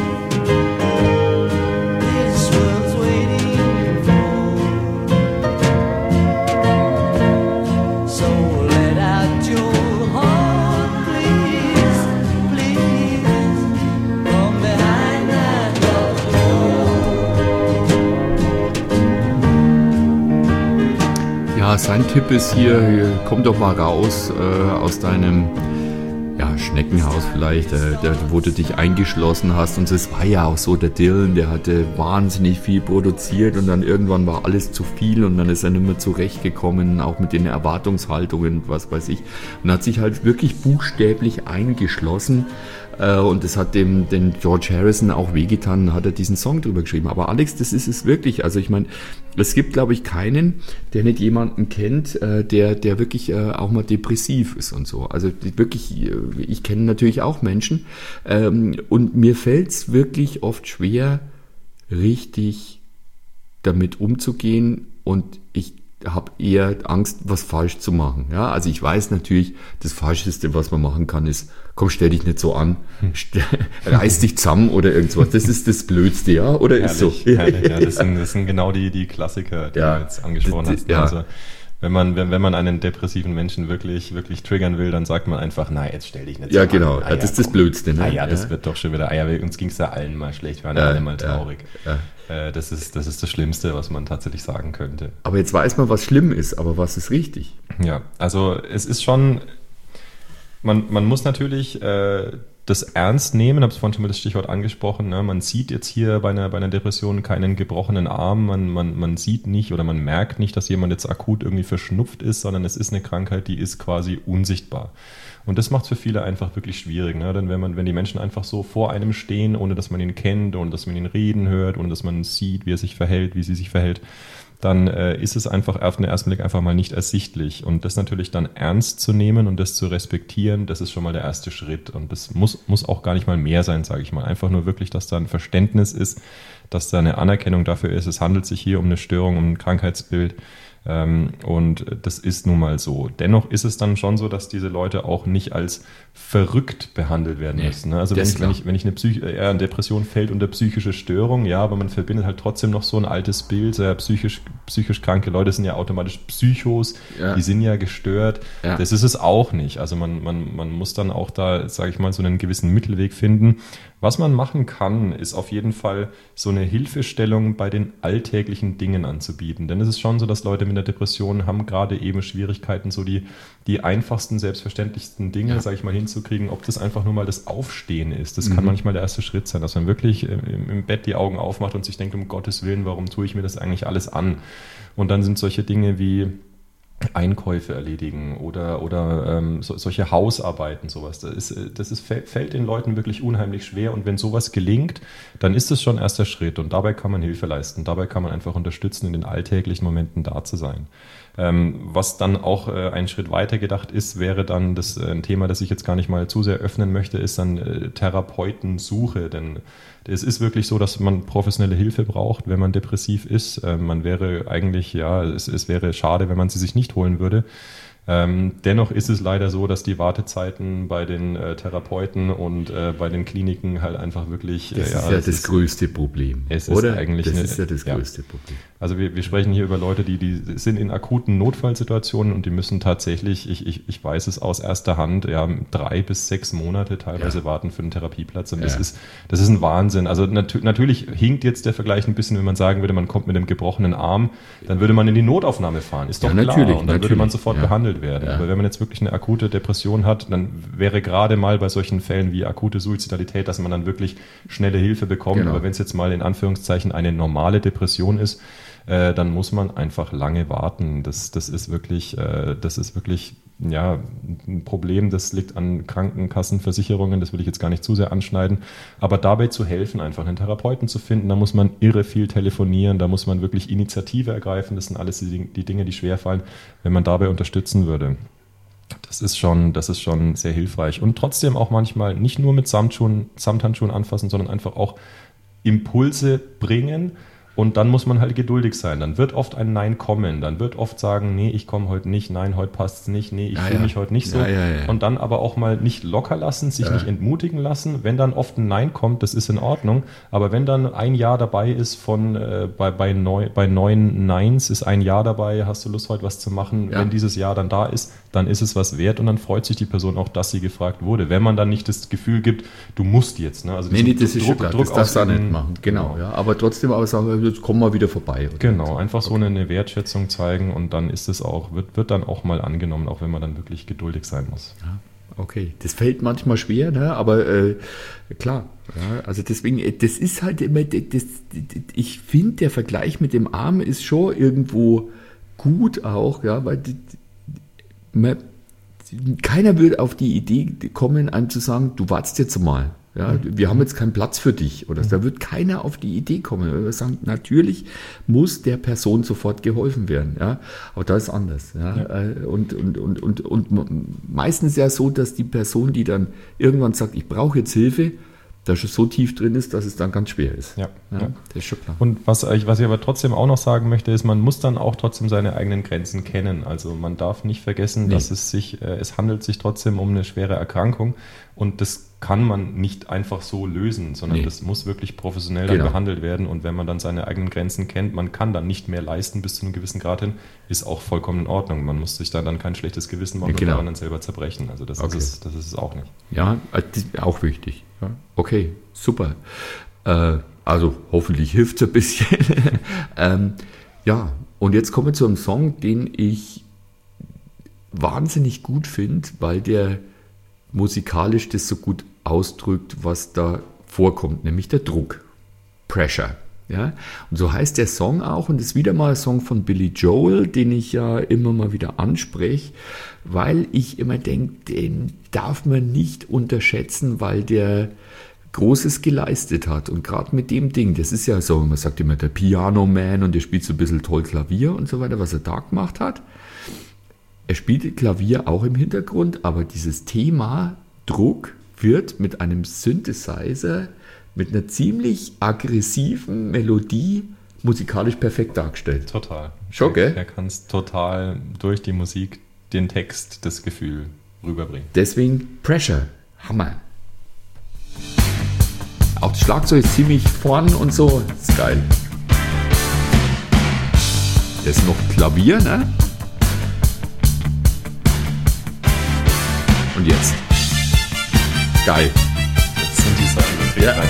Speaker 2: Sein Tipp ist hier, komm doch mal raus aus deinem Schneckenhaus vielleicht, wo du dich eingeschlossen hast. Und es war ja auch so, der Dylan, der hatte wahnsinnig viel produziert und dann irgendwann war alles zu viel und dann ist er nicht mehr zurechtgekommen, auch mit den Erwartungshaltungen, was weiß ich. Und hat sich halt wirklich buchstäblich eingeschlossen. Und das hat den George Harrison auch wehgetan, hat er diesen Song drüber geschrieben. Aber Alex, das ist es wirklich. Also ich meine, es gibt, glaube ich, keinen, der nicht jemanden kennt, der wirklich auch mal depressiv ist und so. Also wirklich, ich kenne natürlich auch Menschen. Und mir fällt es wirklich oft schwer, richtig damit umzugehen. Und ich habe eher Angst, was falsch zu machen. Ja, also ich weiß natürlich, das Falscheste, was man machen kann, ist, komm, stell dich nicht so an, reiß dich zusammen oder irgendwas. Das ist das Blödste, ja? Oder herrlich, ist so?
Speaker 3: Herrlich, ja, das sind genau die Klassiker, die du jetzt angesprochen hast. Ja. Also wenn man einen depressiven Menschen wirklich triggern will, dann sagt man einfach, na, jetzt stell dich nicht so an.
Speaker 2: Ja, genau, das ist das Blödste. Ne?
Speaker 3: Das wird doch schon wieder, uns ging es ja allen mal schlecht, wir waren alle mal traurig. Ja. Das ist das Schlimmste, was man tatsächlich sagen könnte.
Speaker 2: Aber jetzt weiß man, was schlimm ist, aber was ist richtig?
Speaker 3: Ja, also es ist schon, man muss natürlich das ernst nehmen, ich habe es vorhin schon mal das Stichwort angesprochen, ne? Man sieht jetzt hier bei einer Depression keinen gebrochenen Arm, man sieht nicht oder man merkt nicht, dass jemand jetzt akut irgendwie verschnupft ist, sondern es ist eine Krankheit, die ist quasi unsichtbar. Und das macht es für viele einfach wirklich schwierig, ne? Denn wenn die Menschen einfach so vor einem stehen, ohne dass man ihn kennt, ohne dass man ihn reden hört, ohne dass man sieht, wie er sich verhält, wie sie sich verhält, dann ist es einfach auf den ersten Blick einfach mal nicht ersichtlich. Und das natürlich dann ernst zu nehmen und das zu respektieren, das ist schon mal der erste Schritt. Und das muss auch gar nicht mal mehr sein, sage ich mal. Einfach nur wirklich, dass da ein Verständnis ist, dass da eine Anerkennung dafür ist. Es handelt sich hier um eine Störung, um ein Krankheitsbild. Und das ist nun mal so. Dennoch ist es dann schon so, dass diese Leute auch nicht als verrückt behandelt werden müssen. Also wenn ich eine Depression fällt unter psychische Störung, ja, aber man verbindet halt trotzdem noch so ein altes Bild. Psychisch kranke Leute sind ja automatisch Psychos, die sind ja gestört. Ja. Das ist es auch nicht. Also man muss dann auch da, sage ich mal, so einen gewissen Mittelweg finden. Was man machen kann, ist auf jeden Fall so eine Hilfestellung bei den alltäglichen Dingen anzubieten. Denn es ist schon so, dass Leute mit einer Depression haben gerade eben Schwierigkeiten, so die einfachsten, selbstverständlichsten Dinge, sage ich mal, hinzukriegen. Ob das einfach nur mal das Aufstehen ist, das kann manchmal der erste Schritt sein, dass man wirklich im Bett die Augen aufmacht und sich denkt, um Gottes Willen, warum tue ich mir das eigentlich alles an? Und dann sind solche Dinge wie Einkäufe erledigen oder solche Hausarbeiten, sowas. Fällt den Leuten wirklich unheimlich schwer, und wenn sowas gelingt, dann ist es schon erster Schritt, und dabei kann man Hilfe leisten, dabei kann man einfach unterstützen, in den alltäglichen Momenten da zu sein. Was dann auch einen Schritt weiter gedacht ist, wäre dann ein Thema, das ich jetzt gar nicht mal zu sehr öffnen möchte, ist dann Therapeutensuche, denn es ist wirklich so, dass man professionelle Hilfe braucht, wenn man depressiv ist. Man wäre eigentlich, es wäre schade, wenn man sie sich nicht holen würde. Dennoch ist es leider so, dass die Wartezeiten bei den Therapeuten und bei den Kliniken halt einfach wirklich...
Speaker 2: Das ist ja das größte Problem,
Speaker 3: oder? Das
Speaker 2: ist ja das größte Problem.
Speaker 3: Also wir sprechen hier über Leute, die sind in akuten Notfallsituationen, und die müssen tatsächlich, ich weiß es aus erster Hand, 3 bis 6 Monate teilweise warten für einen Therapieplatz. Und das ist ein Wahnsinn. Also natürlich hinkt jetzt der Vergleich ein bisschen, wenn man sagen würde, man kommt mit einem gebrochenen Arm, dann würde man in die Notaufnahme fahren. Ist doch klar. Und dann würde man sofort behandelt werden. Ja. Aber wenn man jetzt wirklich eine akute Depression hat, dann wäre gerade mal bei solchen Fällen wie akute Suizidalität, dass man dann wirklich schnelle Hilfe bekommt. Genau. Aber wenn es jetzt mal in Anführungszeichen eine normale Depression ist, dann muss man einfach lange warten. Das ist wirklich ein Problem, das liegt an Krankenkassenversicherungen, das will ich jetzt gar nicht zu sehr anschneiden, aber dabei zu helfen, einfach einen Therapeuten zu finden, da muss man irre viel telefonieren, da muss man wirklich Initiative ergreifen, das sind alles die Dinge, die schwerfallen, wenn man dabei unterstützen würde. Das ist schon sehr hilfreich, und trotzdem auch manchmal nicht nur mit Samthandschuhen anfassen, sondern einfach auch Impulse bringen. Und dann muss man halt geduldig sein. Dann wird oft ein Nein kommen. Dann wird oft sagen, nee, ich komme heute nicht, nein, heute passt es nicht, nee, ich fühle mich heute nicht so. Und dann aber auch mal nicht locker lassen, sich nicht entmutigen lassen. Wenn dann oft ein Nein kommt, das ist in Ordnung. Aber wenn dann ein Jahr dabei ist bei 9 Neins ist ein Jahr dabei, hast du Lust, heute was zu machen? Ja. Wenn dieses Jahr dann da ist, dann ist es was wert, und dann freut sich die Person auch, dass sie gefragt wurde. Wenn man dann nicht das Gefühl gibt, du musst jetzt. Ne? Also
Speaker 2: das ist schon klar, das darfst du auch nicht machen. Genau. Ja. Aber trotzdem sagen, jetzt kommen wir wieder vorbei. Oder?
Speaker 3: Genau, einfach so eine Wertschätzung zeigen, und dann ist es auch, wird dann auch mal angenommen, auch wenn man dann wirklich geduldig sein muss.
Speaker 2: Ja, okay, das fällt manchmal schwer, ne? Aber klar. Ja, also deswegen, das ist halt immer, ich finde, der Vergleich mit dem Arm ist schon irgendwo gut auch, ja, weil keiner würde auf die Idee kommen, einem zu sagen, du wartest jetzt mal. Ja, wir haben jetzt keinen Platz für dich. Oder da wird keiner auf die Idee kommen. Wir sagen, natürlich muss der Person sofort geholfen werden. Ja, aber da ist anders. Ja. Und meistens ja so, dass die Person, die dann irgendwann sagt, ich brauche jetzt Hilfe, da schon so tief drin ist, dass es dann ganz schwer ist. Ja. Das ist schon klar.
Speaker 3: Und was ich aber trotzdem auch noch sagen möchte, ist, man muss dann auch trotzdem seine eigenen Grenzen kennen. Also man darf nicht vergessen, dass es handelt sich trotzdem um eine schwere Erkrankung, und das kann man nicht einfach so lösen, sondern das muss wirklich professionell dann behandelt werden, und wenn man dann seine eigenen Grenzen kennt, man kann dann nicht mehr leisten bis zu einem gewissen Grad hin, ist auch vollkommen in Ordnung. Man muss sich dann kein schlechtes Gewissen machen und daran dann selber zerbrechen. Also das ist es auch nicht.
Speaker 2: Ja, das ist auch wichtig. Ja. Okay, super. Also hoffentlich hilft es ein bisschen. Und jetzt kommen wir zu einem Song, den ich wahnsinnig gut finde, weil der musikalisch das so gut ausdrückt, was da vorkommt, nämlich der Druck. Pressure. Ja? Und so heißt der Song auch, und ist wieder mal ein Song von Billy Joel, den ich ja immer mal wieder anspreche, weil ich immer denke, den darf man nicht unterschätzen, weil der Großes geleistet hat. Und gerade mit dem Ding, das ist ja so, man sagt immer der Piano Man, und der spielt so ein bisschen toll Klavier und so weiter, was er da gemacht hat. Er spielt Klavier auch im Hintergrund, aber dieses Thema Druck wird mit einem Synthesizer, mit einer ziemlich aggressiven Melodie musikalisch perfekt dargestellt.
Speaker 3: Total.
Speaker 2: Schon, gell?
Speaker 3: Er kann es total durch die Musik, den Text, das Gefühl rüberbringen.
Speaker 2: Deswegen Pressure. Hammer. Auch das Schlagzeug ist ziemlich vorn und so. Das ist geil. Das ist noch Klavier, ne? Und jetzt. Geil.
Speaker 3: Jetzt sind die Sachen. Ja.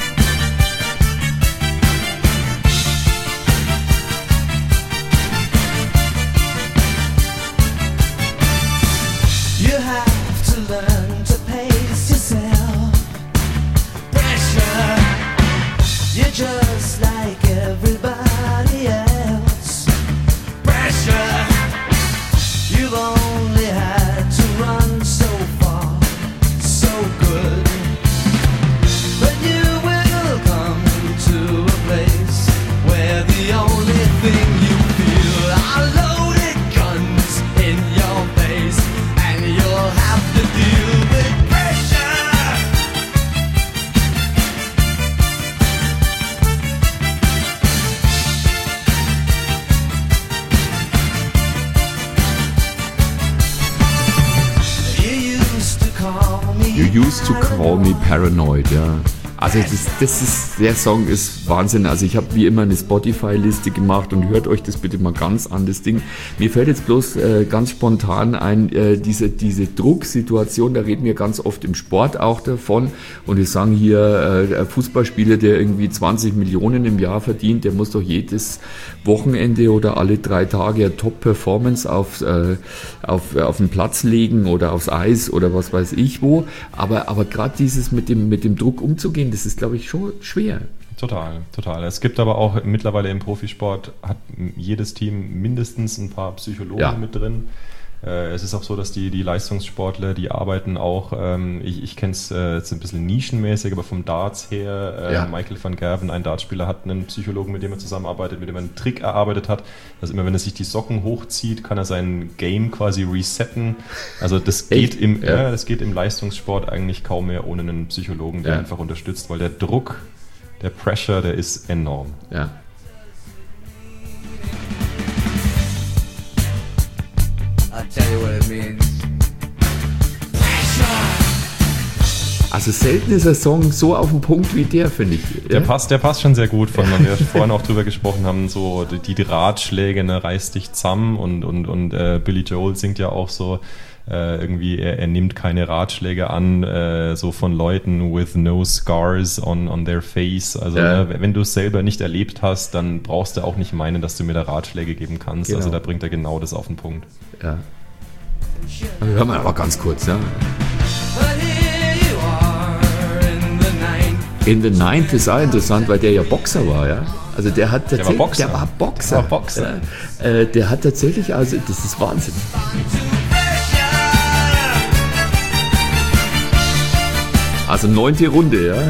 Speaker 6: You have to learn to pace yourself. Pressure, you're just like everybody else. Pressure, You've only had to run so far, so good. But you will come to a place where the only thing you feel are loaded guns in your face, and you'll have to deal with pressure.
Speaker 2: You used to call me paranoid, ja. Also der Song ist Wahnsinn. Also ich habe wie immer eine Spotify-Liste gemacht und hört euch das bitte mal ganz an, das Ding. Mir fällt jetzt bloß ganz spontan ein, diese Drucksituation, da reden wir ganz oft im Sport auch davon. Und wir sagen hier, ein Fußballspieler, der irgendwie 20 Millionen im Jahr verdient, der muss doch jedes Wochenende oder alle 3 Tage eine Top-Performance auf den Platz legen oder aufs Eis oder was weiß ich wo. Aber gerade dieses mit dem Druck umzugehen, das ist, glaube ich, schon schwer.
Speaker 3: Total. Es gibt aber auch mittlerweile im Profisport, hat jedes Team mindestens ein paar Psychologen mit drin. Es ist auch so, dass die Leistungssportler, die arbeiten auch, ich kenne es jetzt ein bisschen nischenmäßig, aber vom Darts her, Michael van Gerven, ein Dartspieler, hat einen Psychologen, mit dem er zusammenarbeitet, mit dem er einen Trick erarbeitet hat, dass immer, wenn er sich die Socken hochzieht, kann er sein Game quasi resetten. Also das geht das geht im Leistungssport eigentlich kaum mehr ohne einen Psychologen, der einfach unterstützt, weil der Druck, der Pressure, der ist enorm.
Speaker 2: Ja.
Speaker 6: I'll tell you what it means.
Speaker 2: Also selten ist ein Song so auf den Punkt wie der, finde ich.
Speaker 3: Der passt schon sehr gut, weil wir vorhin auch drüber gesprochen haben, so die Ratschläge, ne, reiß dich zusammen und Billy Joel singt ja auch so, irgendwie, er nimmt keine Ratschläge an, so von Leuten with no scars on their face. Also wenn du es selber nicht erlebt hast, dann brauchst du auch nicht meinen, dass du mir da Ratschläge geben kannst. Genau. Also da bringt er genau das auf den Punkt.
Speaker 2: Ja. Hören wir aber ganz kurz, ja. In the Ninth ist auch interessant, weil der ja Boxer war, ja. Also der war Boxer. Ja. Der hat tatsächlich, also das ist Wahnsinn. Also 9. Runde, ja.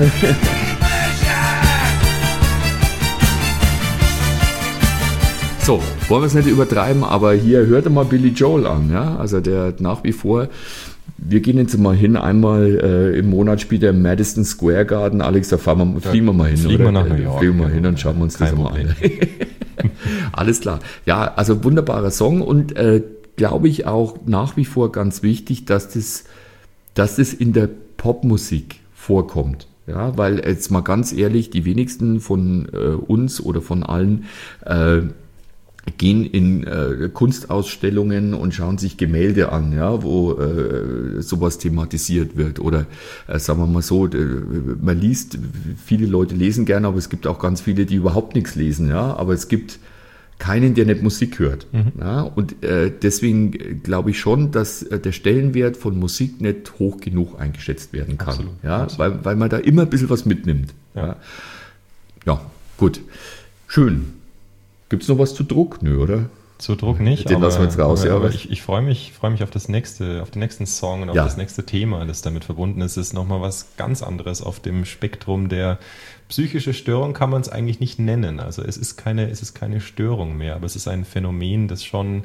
Speaker 2: So, wollen wir es nicht übertreiben, aber hier hört mal Billy Joel an, ja. Also der nach wie vor, wir gehen jetzt mal hin, einmal im Monat spielt er im Madison Square Garden. Alex, da fliegen wir mal hin,
Speaker 3: fliegen
Speaker 2: oder?
Speaker 3: Wir nach New York.
Speaker 2: Fliegen wir hin und schauen wir uns das mal an. Alles klar. Ja, also wunderbarer Song und glaube ich auch nach wie vor ganz wichtig, dass das in der Popmusik vorkommt. Ja, weil jetzt mal ganz ehrlich, die wenigsten von uns oder von allen gehen in Kunstausstellungen und schauen sich Gemälde an, ja, wo sowas thematisiert wird. Oder sagen wir mal so, man liest, viele Leute lesen gerne, aber es gibt auch ganz viele, die überhaupt nichts lesen. Ja, aber es gibt keinen, der nicht Musik hört. Ja, und deswegen glaube ich schon, dass der Stellenwert von Musik nicht hoch genug eingeschätzt werden kann. Absolut, ja, absolut. Weil man da immer ein bisschen was mitnimmt. Ja, ja, gut. Schön. Gibt es noch was zu Druck? Nö, oder?
Speaker 3: Zu Druck nicht.
Speaker 2: Den lassen wir jetzt raus.
Speaker 3: Aber ich freue mich auf den nächsten Song und auf das nächste Thema, das damit verbunden ist. Es ist nochmal was ganz anderes auf dem Spektrum der psychische Störung kann man es eigentlich nicht nennen. Also es ist keine Störung mehr, aber es ist ein Phänomen, das schon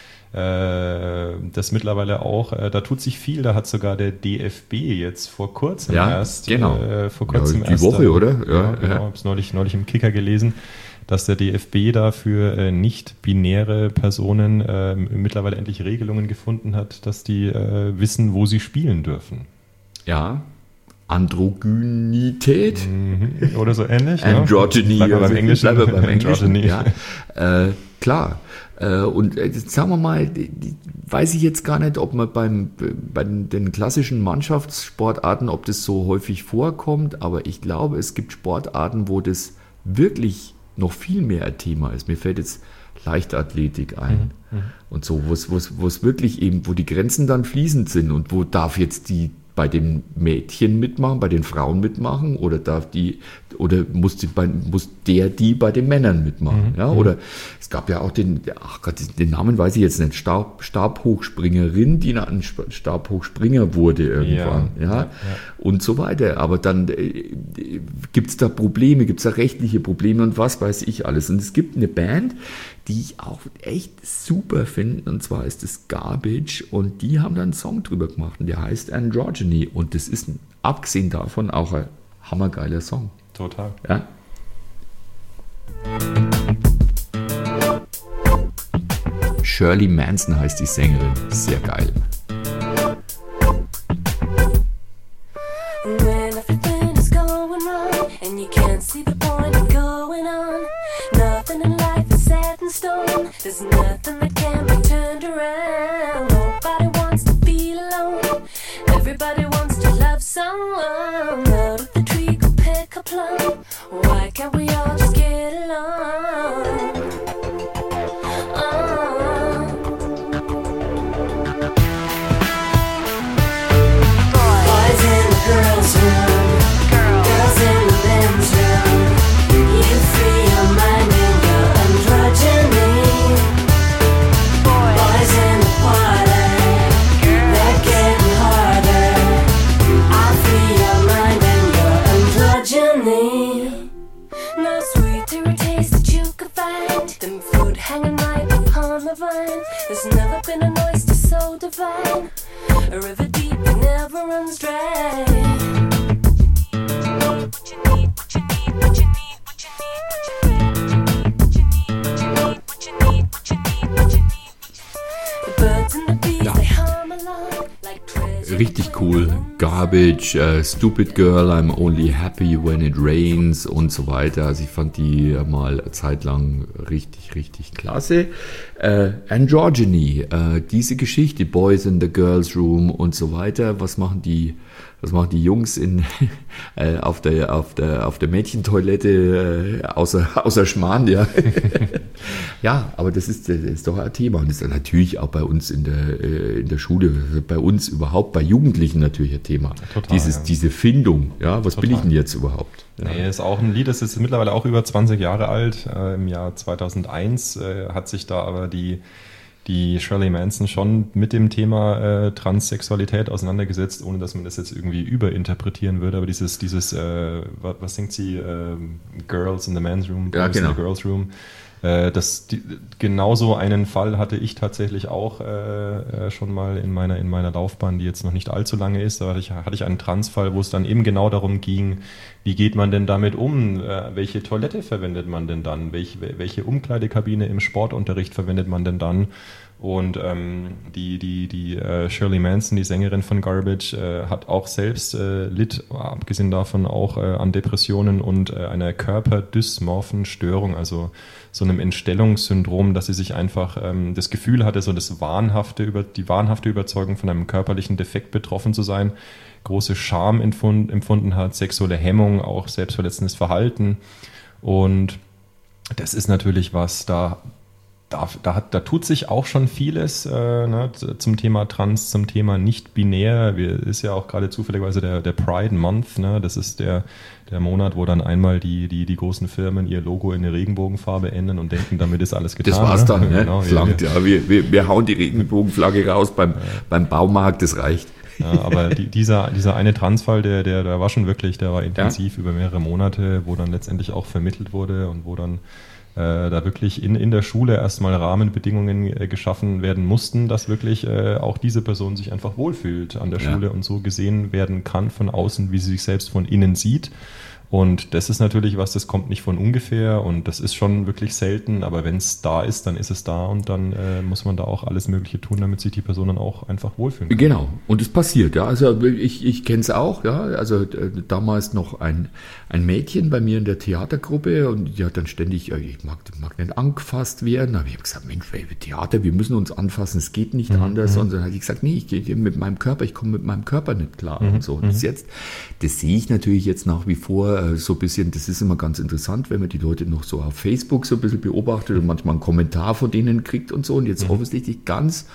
Speaker 3: das mittlerweile auch, da tut sich viel, da hat sogar der DFB jetzt vor kurzem erst. Genau.
Speaker 2: Die Woche, oder?
Speaker 3: Ja, genau. Ich habe es neulich im Kicker gelesen, dass der DFB dafür nicht-binäre Personen mittlerweile endlich Regelungen gefunden hat, dass die wissen, wo sie spielen dürfen.
Speaker 2: Ja. Androgynität.
Speaker 3: Oder so ähnlich.
Speaker 2: Androgyny.
Speaker 3: Bleiben wir beim Englischen.
Speaker 2: Bleiben wir beim Englischen. Ja. Klar. Und sagen wir mal, weiß ich jetzt gar nicht, ob man bei den klassischen Mannschaftssportarten, ob das so häufig vorkommt, aber ich glaube, es gibt Sportarten, wo das wirklich noch viel mehr ein Thema ist. Mir fällt jetzt Leichtathletik ein und so, wo es wirklich eben, wo die Grenzen dann fließend sind und wo darf jetzt die bei den Mädchen mitmachen, bei den Frauen mitmachen oder muss die bei den Männern mitmachen? Ja? Oder es gab ja auch den Namen weiß ich jetzt nicht, Stabhochspringerin, die ein Stabhochspringer wurde irgendwann, ja. Und so weiter. Aber dann gibt es da Probleme, gibt es da rechtliche Probleme und was weiß ich alles. Und es gibt eine Band, die ich auch echt super finde, und zwar ist es Garbage, und die haben da einen Song drüber gemacht und der heißt Androgyny, und das ist abgesehen davon auch ein hammergeiler Song.
Speaker 3: Total.
Speaker 2: Ja. Shirley Manson heißt die Sängerin, sehr geil.
Speaker 5: When everything is going wrong and you can't see the point of going on, nothing in life is set in stone. There's nothing that can be turned around. Nobody wants to feel alone. Everybody wants to love someone. Out of the tree go pick a plum. Why can't we all just get along? Boys in the girls' room, girls in the men's room. You free your mind and your androgyny. Boys in the party, they're getting harder. I free your mind and your androgyny. No sweeter taste that you could find than fruit hanging ripe upon the vine. There's never been an oyster so divine, a river deep that never runs dry. What you need, what you need, what you need, what you need, what you need, what you need, what you need, what you need. The birds and the bees, they hum along like treasure.
Speaker 2: Richtig cool. Garbage, Stupid Girl, I'm Only Happy When It Rains und so weiter. Also ich fand die mal eine Zeit lang richtig, richtig klasse. Androgyny, diese Geschichte, Boys in the Girls Room und so weiter. Was machen die Jungs auf der Mädchentoilette außer Schmarrn, ja. Ja, aber das ist doch ein Thema. Und das ist natürlich auch bei uns in der Schule, bei uns überhaupt, bei Jugendlichen natürlich ein Thema.
Speaker 3: Total,
Speaker 2: diese Findung, ja, was bin ich denn jetzt überhaupt? Ja.
Speaker 3: Nee, ist auch ein Lied, das ist mittlerweile auch über 20 Jahre alt. Im Jahr 2001 hat sich da aber die Shirley Manson schon mit dem Thema Transsexualität auseinandergesetzt, ohne dass man das jetzt irgendwie überinterpretieren würde. Aber dieses was singt sie? Girls in the Men's Room, Boys in the Girls Room. Genauso einen Fall hatte ich tatsächlich auch schon mal in meiner Laufbahn, die jetzt noch nicht allzu lange ist. Da hatte ich einen Transfall, wo es dann eben genau darum ging, wie geht man denn damit um? Welche Toilette verwendet man denn dann? Welche Umkleidekabine im Sportunterricht verwendet man denn dann? Und die Shirley Manson, die Sängerin von Garbage, hat auch selbst litt, abgesehen davon auch an Depressionen und einer körperdysmorphen Störung, also so einem Entstellungssyndrom, dass sie sich einfach das Gefühl hatte, so die wahnhafte Überzeugung von einem körperlichen Defekt betroffen zu sein, große Scham empfunden hat, sexuelle Hemmung, auch selbstverletzendes Verhalten. Und das ist natürlich was, da tut sich auch schon vieles zum Thema Trans, zum Thema nicht-binär. Ist ja auch gerade zufälligerweise der Pride Month. Ne? Das ist der Monat, wo dann einmal die großen Firmen ihr Logo in eine Regenbogenfarbe ändern und denken, damit ist alles getan.
Speaker 2: Das war's dann, ne?
Speaker 3: Genau,
Speaker 2: wir hauen die Regenbogenflagge raus beim Baumarkt, das reicht.
Speaker 3: Ja, aber dieser eine Transfall, der war schon wirklich, der war intensiv über mehrere Monate, wo dann letztendlich auch vermittelt wurde und wo dann da wirklich in der Schule erstmal Rahmenbedingungen geschaffen werden mussten, dass wirklich auch diese Person sich einfach wohlfühlt an der Schule und so gesehen werden kann von außen, wie sie sich selbst von innen sieht. Und das ist natürlich was, das kommt nicht von ungefähr und das ist schon wirklich selten, aber wenn es da ist, dann ist es da und dann muss man da auch alles Mögliche tun, damit sich die Person dann auch einfach wohlfühlen kann.
Speaker 2: Genau, und es passiert, ja, also ich kenne es auch, ja, also damals noch ein Mädchen bei mir in der Theatergruppe und die hat dann ständig, ich mag nicht angefasst werden, aber ich habe gesagt, Mensch, Theater, wir müssen uns anfassen, es geht nicht anders und dann habe ich gesagt, nee, ich gehe mit meinem Körper, ich komme mit meinem Körper nicht klar und so. Und das sehe ich natürlich jetzt nach wie vor so ein bisschen, das ist immer ganz interessant, wenn man die Leute noch so auf Facebook so ein bisschen beobachtet und manchmal einen Kommentar von denen kriegt und so und jetzt offensichtlich ganz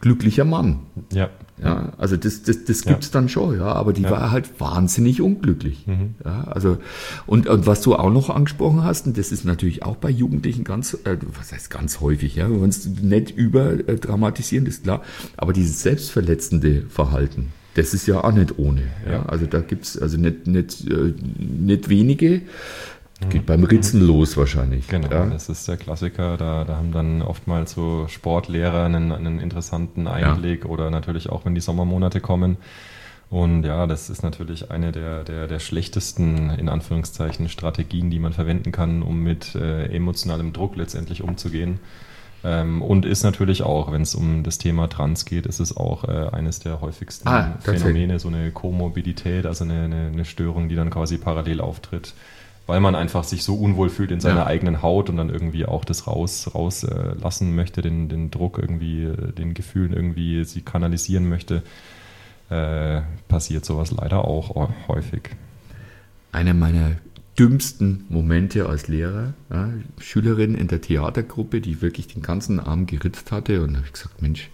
Speaker 2: glücklicher Mann.
Speaker 3: Ja.
Speaker 2: Ja, also das gibt's dann schon, ja, aber die war halt wahnsinnig unglücklich. Ja, also und was du auch noch angesprochen hast, und das ist natürlich auch bei Jugendlichen ganz, was heißt ganz häufig, ja, wir wollen es nicht überdramatisieren, ist klar, aber dieses selbstverletzende Verhalten, das ist ja auch nicht ohne. Ja, also da gibt's also nicht wenige. Geht beim Ritzen los wahrscheinlich.
Speaker 3: Genau,
Speaker 2: ja.
Speaker 3: Das ist der Klassiker. Da haben dann oftmals so Sportlehrer einen interessanten Einblick oder natürlich auch, wenn die Sommermonate kommen. Und ja, das ist natürlich eine der schlechtesten, in Anführungszeichen, Strategien, die man verwenden kann, um mit emotionalem Druck letztendlich umzugehen. Und ist natürlich auch, wenn es um das Thema Trans geht, ist es auch eines der häufigsten Phänomene, so eine Komorbidität, also eine Störung, die dann quasi parallel auftritt. Weil man einfach sich so unwohl fühlt in seiner eigenen Haut und dann irgendwie auch das rauslassen möchte, den Druck irgendwie, den Gefühlen irgendwie sie kanalisieren möchte, passiert sowas leider auch häufig.
Speaker 2: Einer meiner dümmsten Momente als Lehrer, ja, Schülerin in der Theatergruppe, die wirklich den ganzen Abend geritzt hatte, und da habe ich gesagt, Mensch,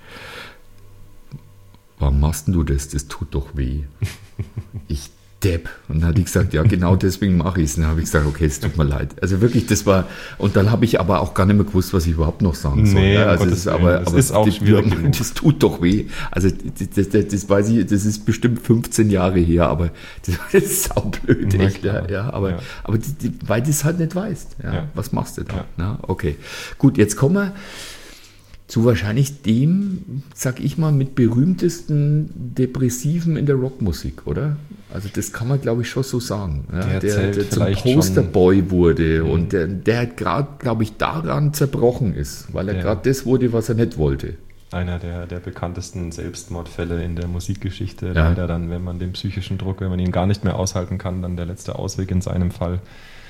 Speaker 2: warum machst denn du das? Das tut doch weh. Ich Depp. Und dann hat die gesagt, ja, genau deswegen mache ich es. Und dann habe ich gesagt, okay, es tut mir leid. Also wirklich, das war, und dann habe ich aber auch gar nicht mehr gewusst, was ich überhaupt noch sagen soll.
Speaker 3: Nee,
Speaker 2: also
Speaker 3: das ist auch schwierig.
Speaker 2: Das tut doch weh. Also das weiß ich, das ist bestimmt 15 Jahre her, aber das ist saublöd, echt. Ja, aber weil du es halt nicht weißt. Ja, was machst du da?
Speaker 3: Ja.
Speaker 2: Na, okay. Gut, jetzt kommen wir zu wahrscheinlich dem, sag ich mal, mit berühmtesten Depressiven in der Rockmusik, oder? Also das kann man, glaube ich, schon so sagen. Ja? Der zum Posterboy wurde und der gerade, glaube ich, daran zerbrochen ist, weil er gerade das wurde, was er nicht wollte.
Speaker 3: Einer der bekanntesten Selbstmordfälle in der Musikgeschichte. Leider dann, wenn man den psychischen Druck, wenn man ihn gar nicht mehr aushalten kann, dann der letzte Ausweg in seinem Fall.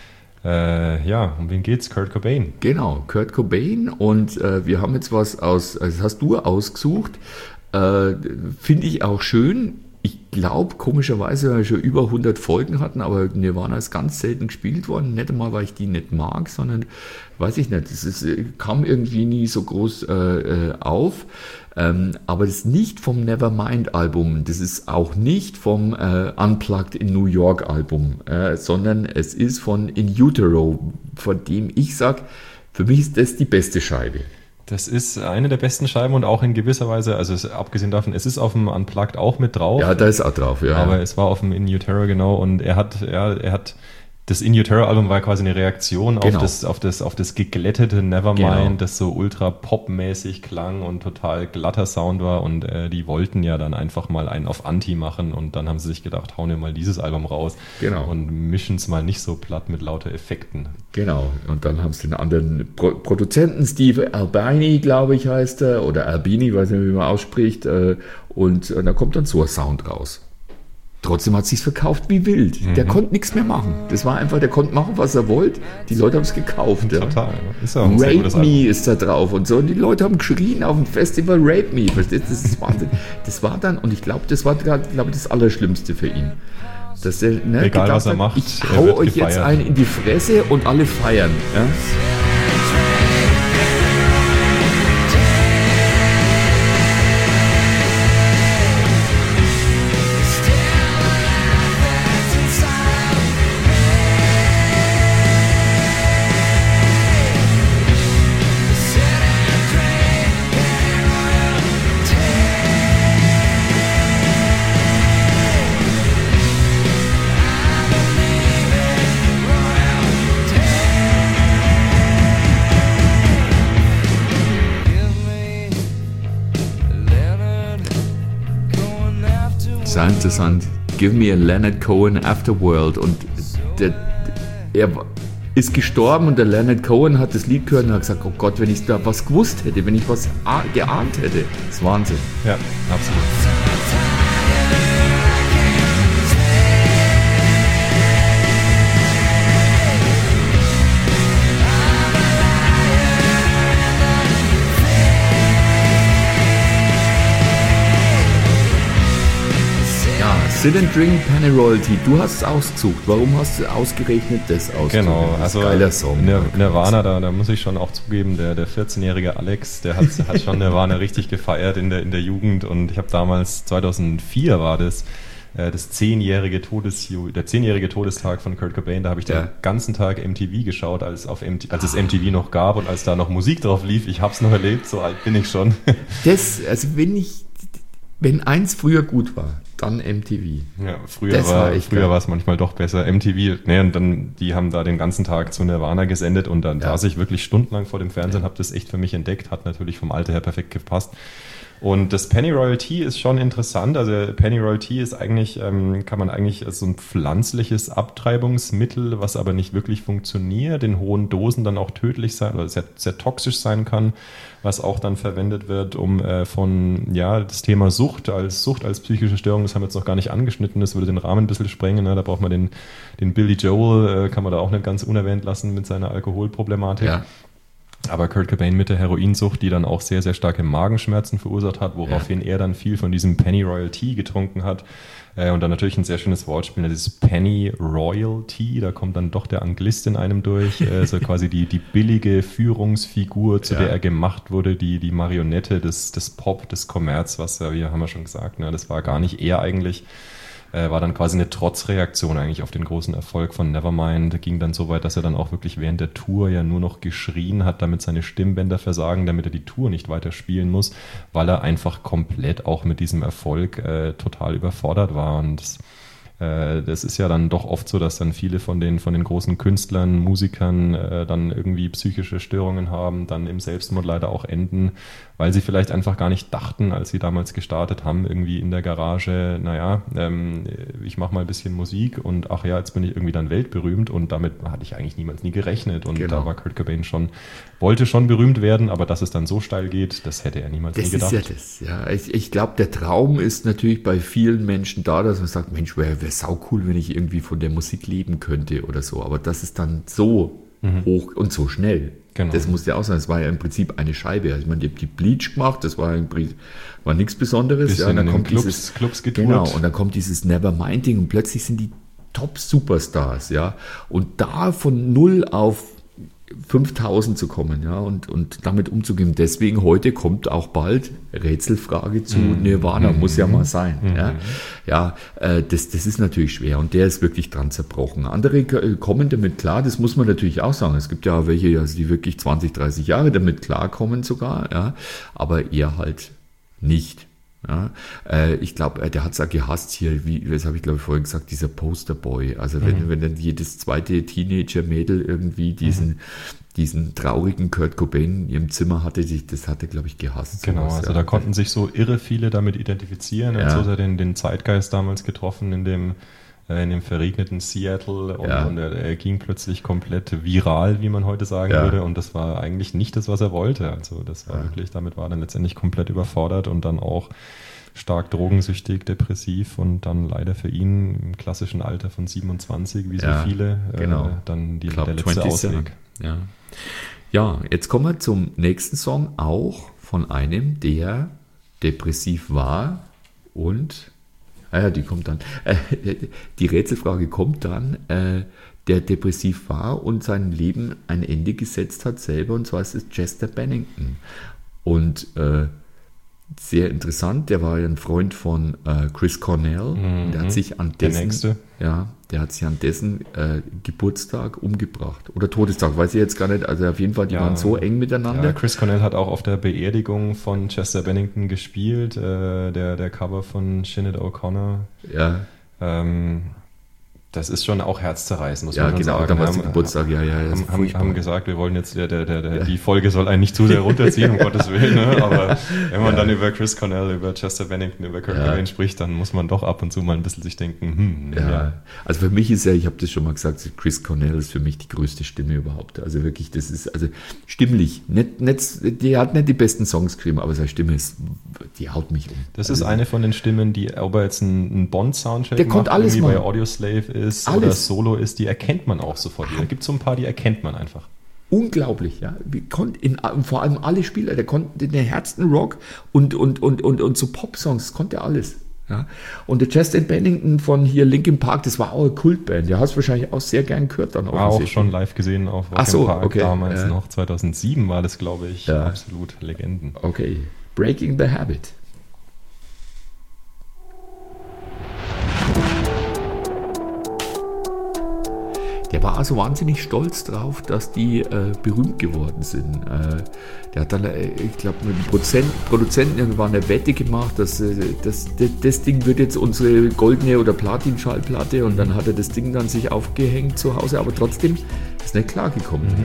Speaker 3: Um wen geht's? Kurt Cobain.
Speaker 2: Genau, Kurt Cobain, und wir haben jetzt was das hast du ausgesucht, finde ich auch schön. Ich glaube, komischerweise, weil wir schon über 100 Folgen hatten, aber Nirvana ist ganz selten gespielt worden. Nicht einmal, weil ich die nicht mag, sondern, weiß ich nicht, kam irgendwie nie so groß auf. Aber das ist nicht vom Nevermind-Album, das ist auch nicht vom Unplugged in New York-Album, sondern es ist von In Utero, von dem ich sage, für mich ist das die beste Scheibe.
Speaker 3: Das ist eine der besten Scheiben und auch in gewisser Weise, also abgesehen davon, es ist auf dem Unplugged auch mit drauf.
Speaker 2: Ja, da ist auch drauf, ja.
Speaker 3: Aber es war auf dem In Utero, genau, und er hat das In Utero-Album war quasi eine Reaktion auf das geglättete Nevermind, das so ultra popmäßig klang und total glatter Sound war, und die wollten ja dann einfach mal einen auf Anti machen, und dann haben sie sich gedacht, hauen wir mal dieses Album raus und mischen es mal nicht so platt mit lauter Effekten.
Speaker 2: Genau, und dann haben sie den anderen Produzenten, Steve Albini, glaube ich, heißt er, oder Albini, weiß nicht, wie man ausspricht, und da kommt dann so ein Sound raus. Trotzdem hat es sich verkauft wie wild. Der konnte nichts mehr machen. Das war einfach, der konnte machen, was er wollte. Die Leute haben es gekauft.
Speaker 3: Total. Ist auch ein
Speaker 2: Rape Me ist da drauf und so. Und die Leute haben geschrien auf dem Festival, Rape Me. Verstehst du? Das ist Wahnsinn. Das war dann, und ich glaube, das war das Allerschlimmste für ihn. Dass er,
Speaker 3: egal was er macht,
Speaker 2: ich hau euch gefeiert. Jetzt einen in die Fresse und alle feiern. Ja? Sehr interessant. Give me a Leonard Cohen Afterworld. Und er ist gestorben, und der Leonard Cohen hat das Lied gehört und hat gesagt, oh Gott, wenn ich da was gewusst hätte, wenn ich was geahnt hätte. Das ist Wahnsinn.
Speaker 3: Ja, absolut.
Speaker 2: Sit and Drink, Penny Royalty. Du hast es ausgesucht. Warum hast du ausgerechnet das ausgesucht?
Speaker 3: Genau, also
Speaker 2: geiler Song.
Speaker 3: Nirvana, da muss ich schon auch zugeben, der 14-jährige Alex, der hat schon Nirvana richtig gefeiert in der Jugend, und ich habe damals, 2004 war das 10-jährige Todestag von Kurt Cobain, da habe ich den ganzen Tag MTV geschaut, als es MTV noch gab und als da noch Musik drauf lief. Ich habe es noch erlebt, so alt bin ich schon.
Speaker 2: Wenn eins früher gut war, dann MTV.
Speaker 3: Ja, früher war es manchmal doch besser. MTV, und dann, die haben da den ganzen Tag zu Nirvana gesendet, und dann saß ich wirklich stundenlang vor dem Fernsehen, habe das echt für mich entdeckt, hat natürlich vom Alter her perfekt gepasst. Und das Pennyroyal Tea ist schon interessant. Also Pennyroyal Tea ist eigentlich, kann man eigentlich als so ein pflanzliches Abtreibungsmittel, was aber nicht wirklich funktioniert, in hohen Dosen dann auch tödlich sein oder sehr, sehr toxisch sein kann, was auch dann verwendet wird, um das Thema Sucht als psychische Störung, das haben wir jetzt noch gar nicht angeschnitten, das würde den Rahmen ein bisschen sprengen. Ne? Da braucht man den Billy Joel, kann man da auch nicht ganz unerwähnt lassen mit seiner Alkoholproblematik. Ja. Aber Kurt Cobain mit der Heroinsucht, die dann auch sehr, sehr starke Magenschmerzen verursacht hat, woraufhin er dann viel von diesem Pennyroyal Tea getrunken hat. Und dann natürlich ein sehr schönes Wortspiel, dieses Penny Royal Tea, da kommt dann doch der Anglist in einem durch, also quasi die billige Führungsfigur, zu der er gemacht wurde, die Marionette des Pop, des Kommerz, was wir haben ja schon gesagt, ne, das war gar nicht er eigentlich. War dann quasi eine Trotzreaktion eigentlich auf den großen Erfolg von Nevermind. Ging dann so weit, dass er dann auch wirklich während der Tour ja nur noch geschrien hat, damit seine Stimmbänder versagen, damit er die Tour nicht weiter spielen muss, weil er einfach komplett auch mit diesem Erfolg total überfordert war. Und das ist ja dann doch oft so, dass dann viele von den großen Künstlern, Musikern dann irgendwie psychische Störungen haben, dann im Selbstmord leider auch enden, weil sie vielleicht einfach gar nicht dachten, als sie damals gestartet haben, irgendwie in der Garage, ich mache mal ein bisschen Musik und ach ja, jetzt bin ich irgendwie dann weltberühmt, und damit hatte ich eigentlich niemals nie gerechnet, und da war Kurt Cobain wollte schon berühmt werden, aber dass es dann so steil geht, das hätte er niemals nie gedacht.
Speaker 2: Das ist ja das. Ich glaube, der Traum ist natürlich bei vielen Menschen da, dass man sagt, Mensch, wäre sau cool, wenn ich irgendwie von der Musik leben könnte oder so, aber das ist dann so hoch und so schnell. Genau. Das muss ja auch sein, es war ja im Prinzip eine Scheibe. Also ich meine, die haben die Bleach gemacht, das war nichts Besonderes.
Speaker 3: Bisschen
Speaker 2: dann kommt
Speaker 3: Clubs getourt.
Speaker 2: Genau, und dann kommt dieses Nevermind-Ding und plötzlich sind die Top-Superstars, ja. Und da von 0 auf 5000 zu kommen, ja, und damit umzugehen. Deswegen heute kommt auch bald Rätselfrage zu Nirvana, muss ja mal sein. Das ist natürlich schwer, und der ist wirklich dran zerbrochen. Andere kommen damit klar, das muss man natürlich auch sagen. Es gibt ja welche, also die wirklich 20, 30 Jahre damit klarkommen sogar, ja, aber er halt nicht. Ja, ich glaube, der hat es auch gehasst hier, das habe ich glaube ich vorhin gesagt, dieser Posterboy. Also wenn dann jedes zweite Teenager-Mädel irgendwie diesen traurigen Kurt Cobain in ihrem Zimmer hatte, das hat er glaube ich gehasst.
Speaker 3: Genau, sowas, also da konnten sich so irre viele damit identifizieren. Er hat so den Zeitgeist damals getroffen in dem verregneten Seattle, und er ging plötzlich komplett viral, wie man heute sagen würde, und das war eigentlich nicht das, was er wollte. Also das war wirklich, damit war er dann letztendlich komplett überfordert und dann auch stark drogensüchtig, depressiv, und dann leider für ihn im klassischen Alter von 27, wie so viele, dann der letzte Ausweg.
Speaker 2: Ja, jetzt kommen wir zum nächsten Song, auch von einem, der depressiv war, und die kommt dann. Die Rätselfrage kommt dann, der depressiv war und seinem Leben ein Ende gesetzt hat selber, und zwar ist es Chester Bennington. Und sehr interessant, der war ja ein Freund von Chris Cornell, der hat sich an dessen Geburtstag umgebracht. Oder Todestag, weiß ich jetzt gar nicht. Also auf jeden Fall, die waren so eng miteinander.
Speaker 3: Ja, Chris Cornell hat auch auf der Beerdigung von Chester Bennington gespielt, der Cover von Sinead O'Connor.
Speaker 2: Ja.
Speaker 3: Das ist schon auch herzzerreißend, muss man schon sagen.
Speaker 2: Ja, genau, damals Geburtstag,
Speaker 3: haben gesagt, wir wollen jetzt, die Folge soll einen nicht zu sehr runterziehen, um Gottes Willen, ne? Aber wenn man dann über Chris Cornell, über Chester Bennington, über Kurt Cobain spricht, dann muss man doch ab und zu mal ein bisschen sich denken,
Speaker 2: Also für mich ist ich habe das schon mal gesagt, Chris Cornell ist für mich die größte Stimme überhaupt. Also wirklich, das ist, also stimmlich, die hat nicht die besten Songs geschrieben, aber seine Stimme die haut mich um.
Speaker 3: Das ist eine von den Stimmen, die, ob er jetzt einen Bond-Soundtrack macht,
Speaker 2: alles
Speaker 3: irgendwie bei Audioslave ist oder Solo ist, die erkennt man auch sofort. Da gibt es so ein paar, die erkennt man einfach.
Speaker 2: Unglaublich, ja. Vor allem alle Spieler, der konnte den härtesten Rock und so Pop-Songs, das konnte er alles. Ja. Und der Chester Bennington von hier Linkin Park, das war auch eine Kultband. Der hast du wahrscheinlich auch sehr gern gehört dann
Speaker 3: War auch schon live gesehen auf Rock Park
Speaker 2: okay.
Speaker 3: damals noch. 2007 war das, glaube ich.
Speaker 2: Ja.
Speaker 3: Absolut Legenden.
Speaker 2: Okay, Breaking the Habit. Der war also wahnsinnig stolz drauf, dass die berühmt geworden sind. Der hat dann, ich glaube, mit dem Produzenten irgendwann eine Wette gemacht, dass das Ding wird jetzt unsere goldene oder Platin-Schallplatte, und dann hat er das Ding dann sich aufgehängt zu Hause, aber trotzdem ist nicht klargekommen. Ne?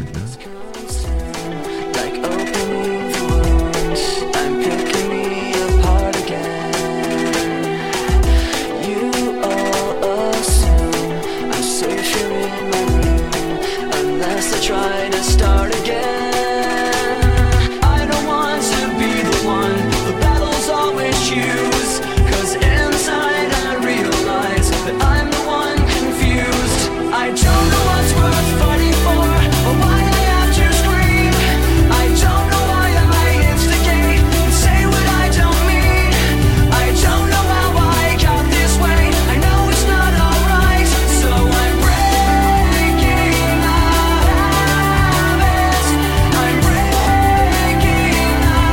Speaker 6: Try to start again. I don't want to be the one the battles always choose, 'cause inside I realize that I'm the one confused. I don't know what's worth fighting for, or why I have to scream. I don't know why I instigate and say what I don't mean. I don't know how I got this way. I know it's not alright, so I'm breaking I'm breaking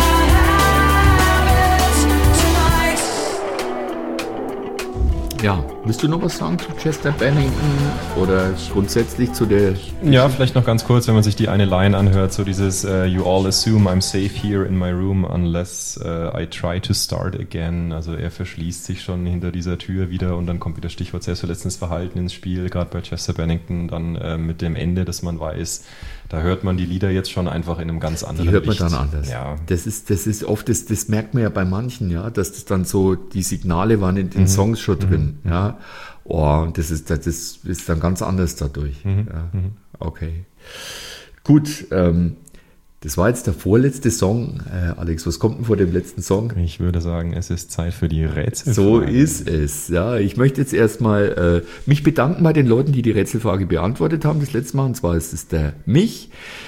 Speaker 6: tonight.
Speaker 2: Ja, willst du noch was sagen zu Chester Bennington oder grundsätzlich zu der...
Speaker 3: Ja, vielleicht noch ganz kurz, wenn man sich die eine Line anhört, so dieses You all assume I'm safe here in my room unless I try to start again. Also er verschließt sich schon hinter dieser Tür wieder, und dann kommt wieder Stichwort selbstverletzendes Verhalten ins Spiel, gerade bei Chester Bennington dann mit dem Ende, dass man weiß, da hört man die Lieder jetzt schon einfach in einem ganz anderen
Speaker 2: Die hört man
Speaker 3: Licht.
Speaker 2: dann anders.
Speaker 3: Ja.
Speaker 2: Das ist oft, das merkt man ja bei manchen, ja, dass das dann so, die Signale waren in den Songs schon drin, ja. Oh, und das ist dann ganz anders dadurch. Ja. Okay. Gut, das war jetzt der vorletzte Song. Alex, was kommt denn vor dem letzten Song?
Speaker 3: Ich würde sagen, es ist Zeit für die Rätselfrage.
Speaker 2: So ist es. Ja, ich möchte jetzt erstmal mich bedanken bei den Leuten, die die Rätselfrage beantwortet haben das letzte Mal. Und zwar ist es der Mich.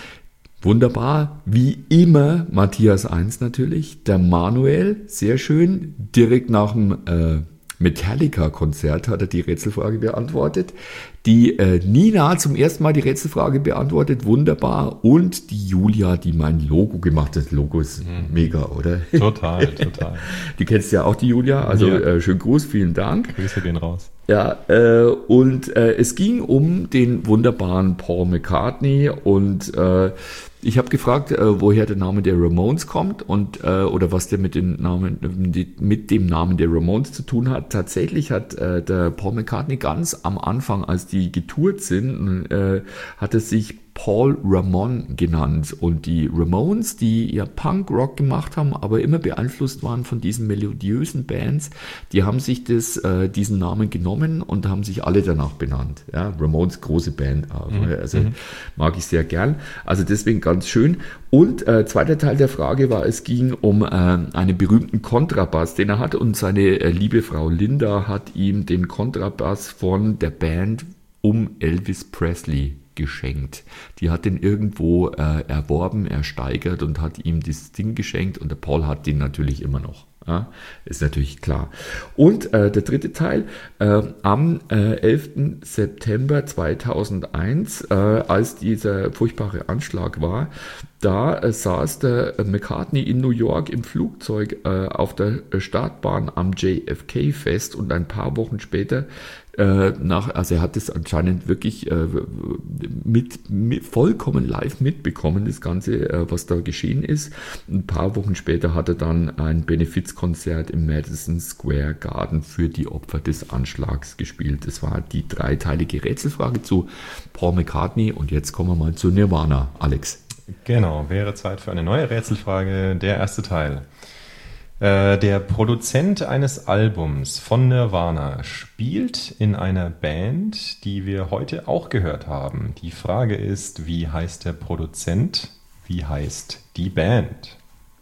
Speaker 2: Wunderbar. Wie immer Matthias 1 natürlich. Der Manuel, sehr schön. Direkt nach dem Metallica-Konzert hat er die Rätselfrage beantwortet. Die Nina zum ersten Mal die Rätselfrage beantwortet, wunderbar. Und die Julia, die mein Logo gemacht hat. Das Logo ist mega, oder?
Speaker 3: Total, total.
Speaker 2: Die kennst du ja auch, die Julia. Also
Speaker 3: Ja.
Speaker 2: schönen Gruß, vielen Dank.
Speaker 3: Grüße gehen raus.
Speaker 2: Ja, und es ging um den wunderbaren Paul McCartney, und ich habe gefragt, woher der Name der Ramones kommt und oder was der mit dem Namen der Ramones zu tun hat. Tatsächlich hat der Paul McCartney ganz am Anfang, als die getourt sind, hat er sich Paul Ramon genannt, und die Ramones, die ja Punk-Rock gemacht haben, aber immer beeinflusst waren von diesen melodiösen Bands, die haben sich diesen Namen genommen und haben sich alle danach benannt. Ja, Ramones, große Band, also mag ich sehr gern. Also deswegen ganz schön. Und zweiter Teil der Frage war, es ging um einen berühmten Kontrabass, den er hat, und seine liebe Frau Linda hat ihm den Kontrabass von der Band um Elvis Presley geschenkt. Die hat den irgendwo erworben, ersteigert und hat ihm dieses Ding geschenkt, und der Paul hat den natürlich immer noch. Ja, ist natürlich klar. Und der dritte Teil, am 11. September 2001, als dieser furchtbare Anschlag war, da saß der McCartney in New York im Flugzeug auf der Startbahn am JFK fest, und ein paar Wochen später also er hat es anscheinend wirklich vollkommen live mitbekommen, das Ganze, was da geschehen ist. Ein paar Wochen später hat er dann ein Benefizkonzert im Madison Square Garden für die Opfer des Anschlags gespielt. Das war die dreiteilige Rätselfrage zu Paul McCartney, und jetzt kommen wir mal zu Nirvana, Alex.
Speaker 3: Genau, wäre Zeit für eine neue Rätselfrage, der erste Teil. Der Produzent eines Albums von Nirvana spielt in einer Band, die wir heute auch gehört haben. Die Frage ist, wie heißt der Produzent? Wie heißt die Band?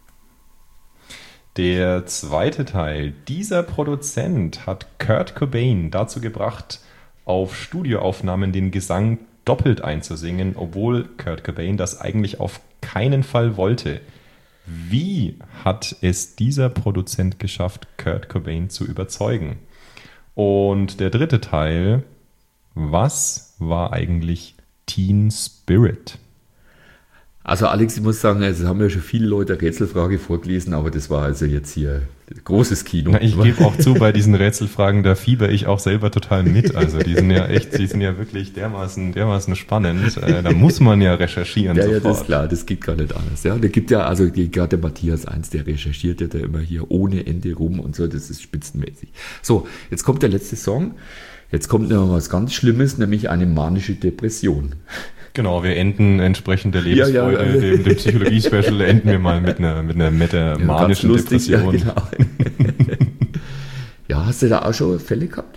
Speaker 3: Der zweite Teil. Dieser Produzent hat Kurt Cobain dazu gebracht, auf Studioaufnahmen den Gesang doppelt einzusingen, obwohl Kurt Cobain das eigentlich auf keinen Fall wollte. Wie hat es dieser Produzent geschafft, Kurt Cobain zu überzeugen? Und der dritte Teil, was war eigentlich Teen Spirit?
Speaker 2: Also Alex, ich muss sagen, es haben ja schon viele Leute eine Rätselfrage vorgelesen, aber das war also jetzt hier großes Kino.
Speaker 3: Na, ich gebe auch zu, bei diesen Rätselfragen, da fieber ich auch selber total mit. Also die sind ja wirklich dermaßen spannend. Da muss man ja recherchieren.
Speaker 2: Ja,
Speaker 3: sofort.
Speaker 2: das ist klar, das geht gar nicht anders. Ja, da gibt ja, also gerade der Matthias 1, der recherchiert ja da immer hier ohne Ende rum und so, das ist spitzenmäßig. So, jetzt kommt der letzte Song. Jetzt kommt noch was ganz Schlimmes, nämlich eine manische Depression.
Speaker 3: Genau, wir enden entsprechend der Lebensfreude, dem Psychologie-Special, enden wir mal mit einer manischen Depression.
Speaker 2: Ja, genau. Ja, hast du da auch schon Fälle gehabt?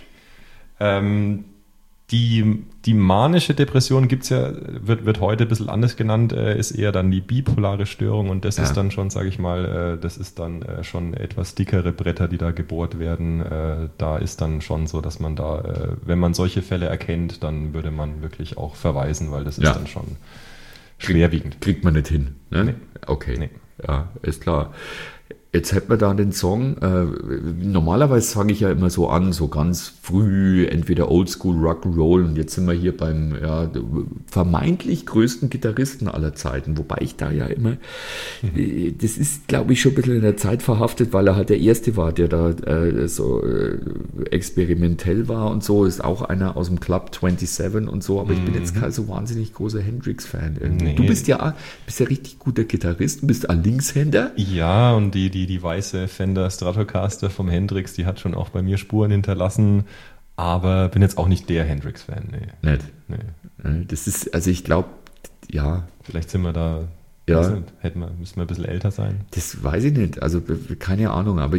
Speaker 3: Die manische Depression gibt's ja, wird heute ein bisschen anders genannt, ist eher dann die bipolare Störung und das ist dann schon, sage ich mal, das ist dann schon etwas dickere Bretter, die da gebohrt werden. Da ist dann schon so, dass man da, wenn man solche Fälle erkennt, dann würde man wirklich auch verweisen, weil das ist dann schon schwerwiegend.
Speaker 2: Kriegt man nicht hin, ne?
Speaker 3: Nee.
Speaker 2: Okay,
Speaker 3: Nee.
Speaker 2: Ja, ist klar. Jetzt hätten wir da den Song, normalerweise fange ich ja immer so an, so ganz früh, entweder Oldschool, Rock'n'Roll und jetzt sind wir hier beim vermeintlich größten Gitarristen aller Zeiten, wobei ich da ja immer, das ist glaube ich schon ein bisschen in der Zeit verhaftet, weil er halt der Erste war, der da so experimentell war und so, ist auch einer aus dem Club 27 und so, aber ich bin jetzt kein so wahnsinnig großer Hendrix-Fan irgendwie.
Speaker 3: Nee.
Speaker 2: Du bist ja richtig guter Gitarrist, du bist ein Linkshänder.
Speaker 3: Ja, und die weiße Fender Stratocaster vom Hendrix, die hat schon auch bei mir Spuren hinterlassen, aber bin jetzt auch nicht der Hendrix-Fan. Nee.
Speaker 2: Nicht.
Speaker 3: Nee.
Speaker 2: Das ist, also ich glaube, ja,
Speaker 3: Vielleicht sind wir da,
Speaker 2: Ja.
Speaker 3: müssen wir ein bisschen älter sein.
Speaker 2: das weiß ich nicht, also keine Ahnung, aber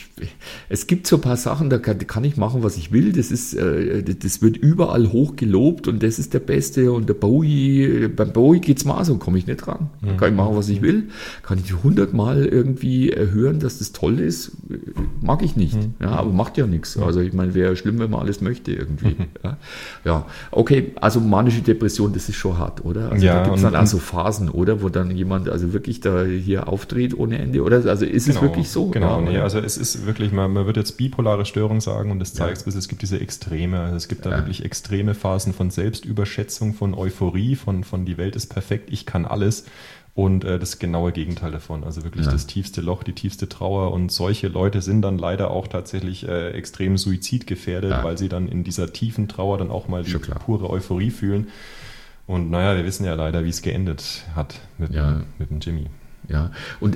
Speaker 2: es gibt so ein paar Sachen, da kann ich machen, was ich will, das wird überall hoch gelobt und das ist der Beste und beim Bowie geht's mal so, komme ich nicht ran, kann ich machen, was ich will, kann ich 100-mal irgendwie hören, dass das toll ist, mag ich nicht, ja, aber macht ja nichts, also ich meine, wäre schlimm, wenn man alles möchte irgendwie, ja, okay, also manische Depression, das ist schon hart, oder? Also
Speaker 3: Ja,
Speaker 2: da gibt's dann
Speaker 3: und-
Speaker 2: auch so Phasen, oder, wo dann jemand also wirklich da hier aufdreht ohne Ende, oder? Also ist es wirklich so?
Speaker 3: Genau,
Speaker 2: Ja,
Speaker 3: nee,
Speaker 2: oder?
Speaker 3: also es ist wirklich, man wird jetzt bipolare Störung sagen und das zeigt es gibt diese Extreme, also es gibt da wirklich extreme Phasen von Selbstüberschätzung, von Euphorie, von die Welt ist perfekt, ich kann alles und das genaue Gegenteil davon, also wirklich das tiefste Loch, die tiefste Trauer und solche Leute sind dann leider auch tatsächlich extrem suizidgefährdet, weil sie dann in dieser tiefen Trauer dann auch mal die
Speaker 2: Schon klar.
Speaker 3: pure Euphorie fühlen. Und naja, wir wissen ja leider, wie es geendet hat mit dem Jimmy.
Speaker 2: Ja, und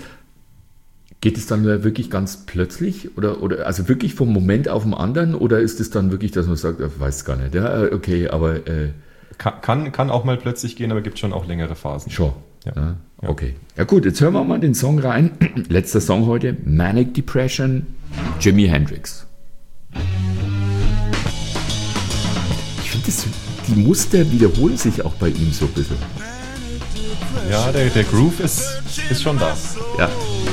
Speaker 2: geht es dann wirklich ganz plötzlich oder also wirklich vom Moment auf den anderen oder ist es dann wirklich, dass man sagt, ich weiß gar nicht, ja, okay, aber
Speaker 3: Kann auch mal plötzlich gehen, aber gibt schon auch längere Phasen.
Speaker 2: schon.
Speaker 3: Ja.
Speaker 2: Okay. Ja gut, jetzt hören wir mal den Song rein. Letzter Song heute, Manic Depression, Jimi Hendrix. Ich finde, die Muster wiederholen sich auch bei ihm so ein bisschen.
Speaker 3: Ja, der Groove ist schon da.
Speaker 2: Ja.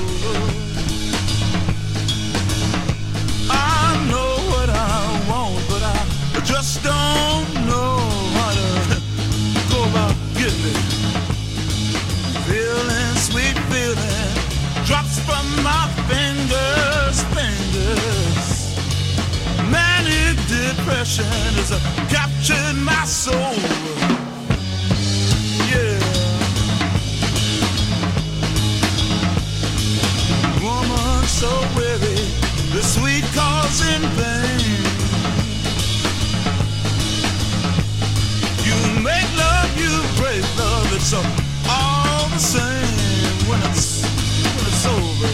Speaker 1: I know what I want, but I just don't know how to go about getting it. Feeling, sweet feeling, drops from my fingers. Manic depression has captured my soul. Yeah. Woman so weary, the sweet cause in vain. You make love, you break love, it's all the same when it's over.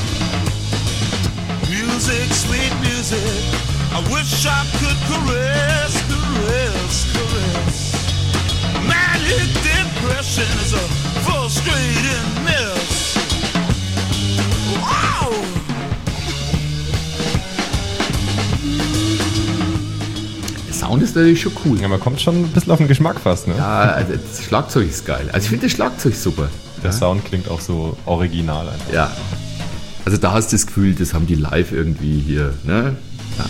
Speaker 1: Music, sweet music, I wish I could caress. Manic depression is a frustrating mess. Wow!
Speaker 2: Der Sound ist natürlich schon cool.
Speaker 3: Ja, man kommt schon ein bisschen auf den Geschmack fast, ne?
Speaker 2: Ja, also das Schlagzeug ist geil. Also ich finde das Schlagzeug super.
Speaker 3: Der Sound klingt auch so original einfach.
Speaker 2: Ja. Also da hast du das Gefühl, das haben die live irgendwie hier, ne? Ja.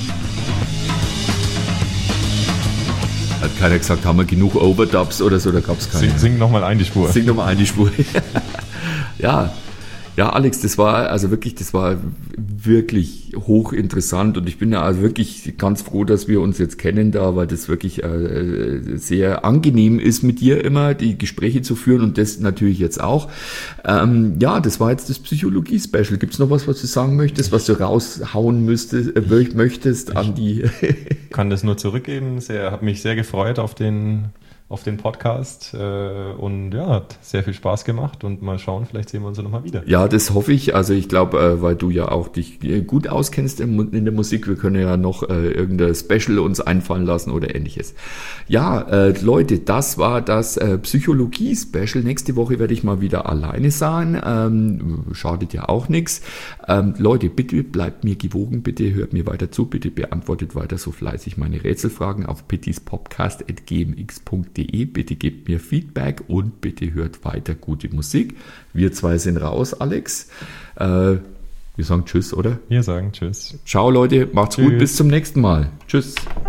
Speaker 2: Hat keiner gesagt, haben wir genug Overdubs oder so, da gab es keine.
Speaker 3: Sing nochmal ein die Spur.
Speaker 2: Sing nochmal ein die Spur. Ja, Ja, Alex, das war wirklich hochinteressant und ich bin ja also wirklich ganz froh, dass wir uns jetzt kennen da, weil das wirklich sehr angenehm ist mit dir immer, die Gespräche zu führen und das natürlich jetzt auch. Ja, das war jetzt das Psychologie-Special. Gibt es noch was du sagen möchtest, was du raushauen möchtest an die...
Speaker 3: Ich kann das nur zurückgeben. Habe mich sehr gefreut auf den Podcast und ja, hat sehr viel Spaß gemacht und mal schauen, vielleicht sehen wir uns ja nochmal wieder.
Speaker 2: Ja, das hoffe ich. Also ich glaube, weil du ja auch dich gut auskennst in der Musik, wir können ja noch irgendein Special uns einfallen lassen oder ähnliches. Ja, Leute, das war das Psychologie-Special. Nächste Woche werde ich mal wieder alleine sein. Schadet ja auch nichts. Leute, bitte bleibt mir gewogen, bitte hört mir weiter zu, bitte beantwortet weiter so fleißig meine Rätselfragen auf pittispodcast@gmx.de. Bitte gebt mir Feedback und bitte hört weiter gute Musik. Wir zwei sind raus, Alex. Wir sagen Tschüss, oder?
Speaker 3: Wir sagen Tschüss.
Speaker 2: Ciao, Leute. Macht's gut. Bis zum nächsten Mal. Tschüss.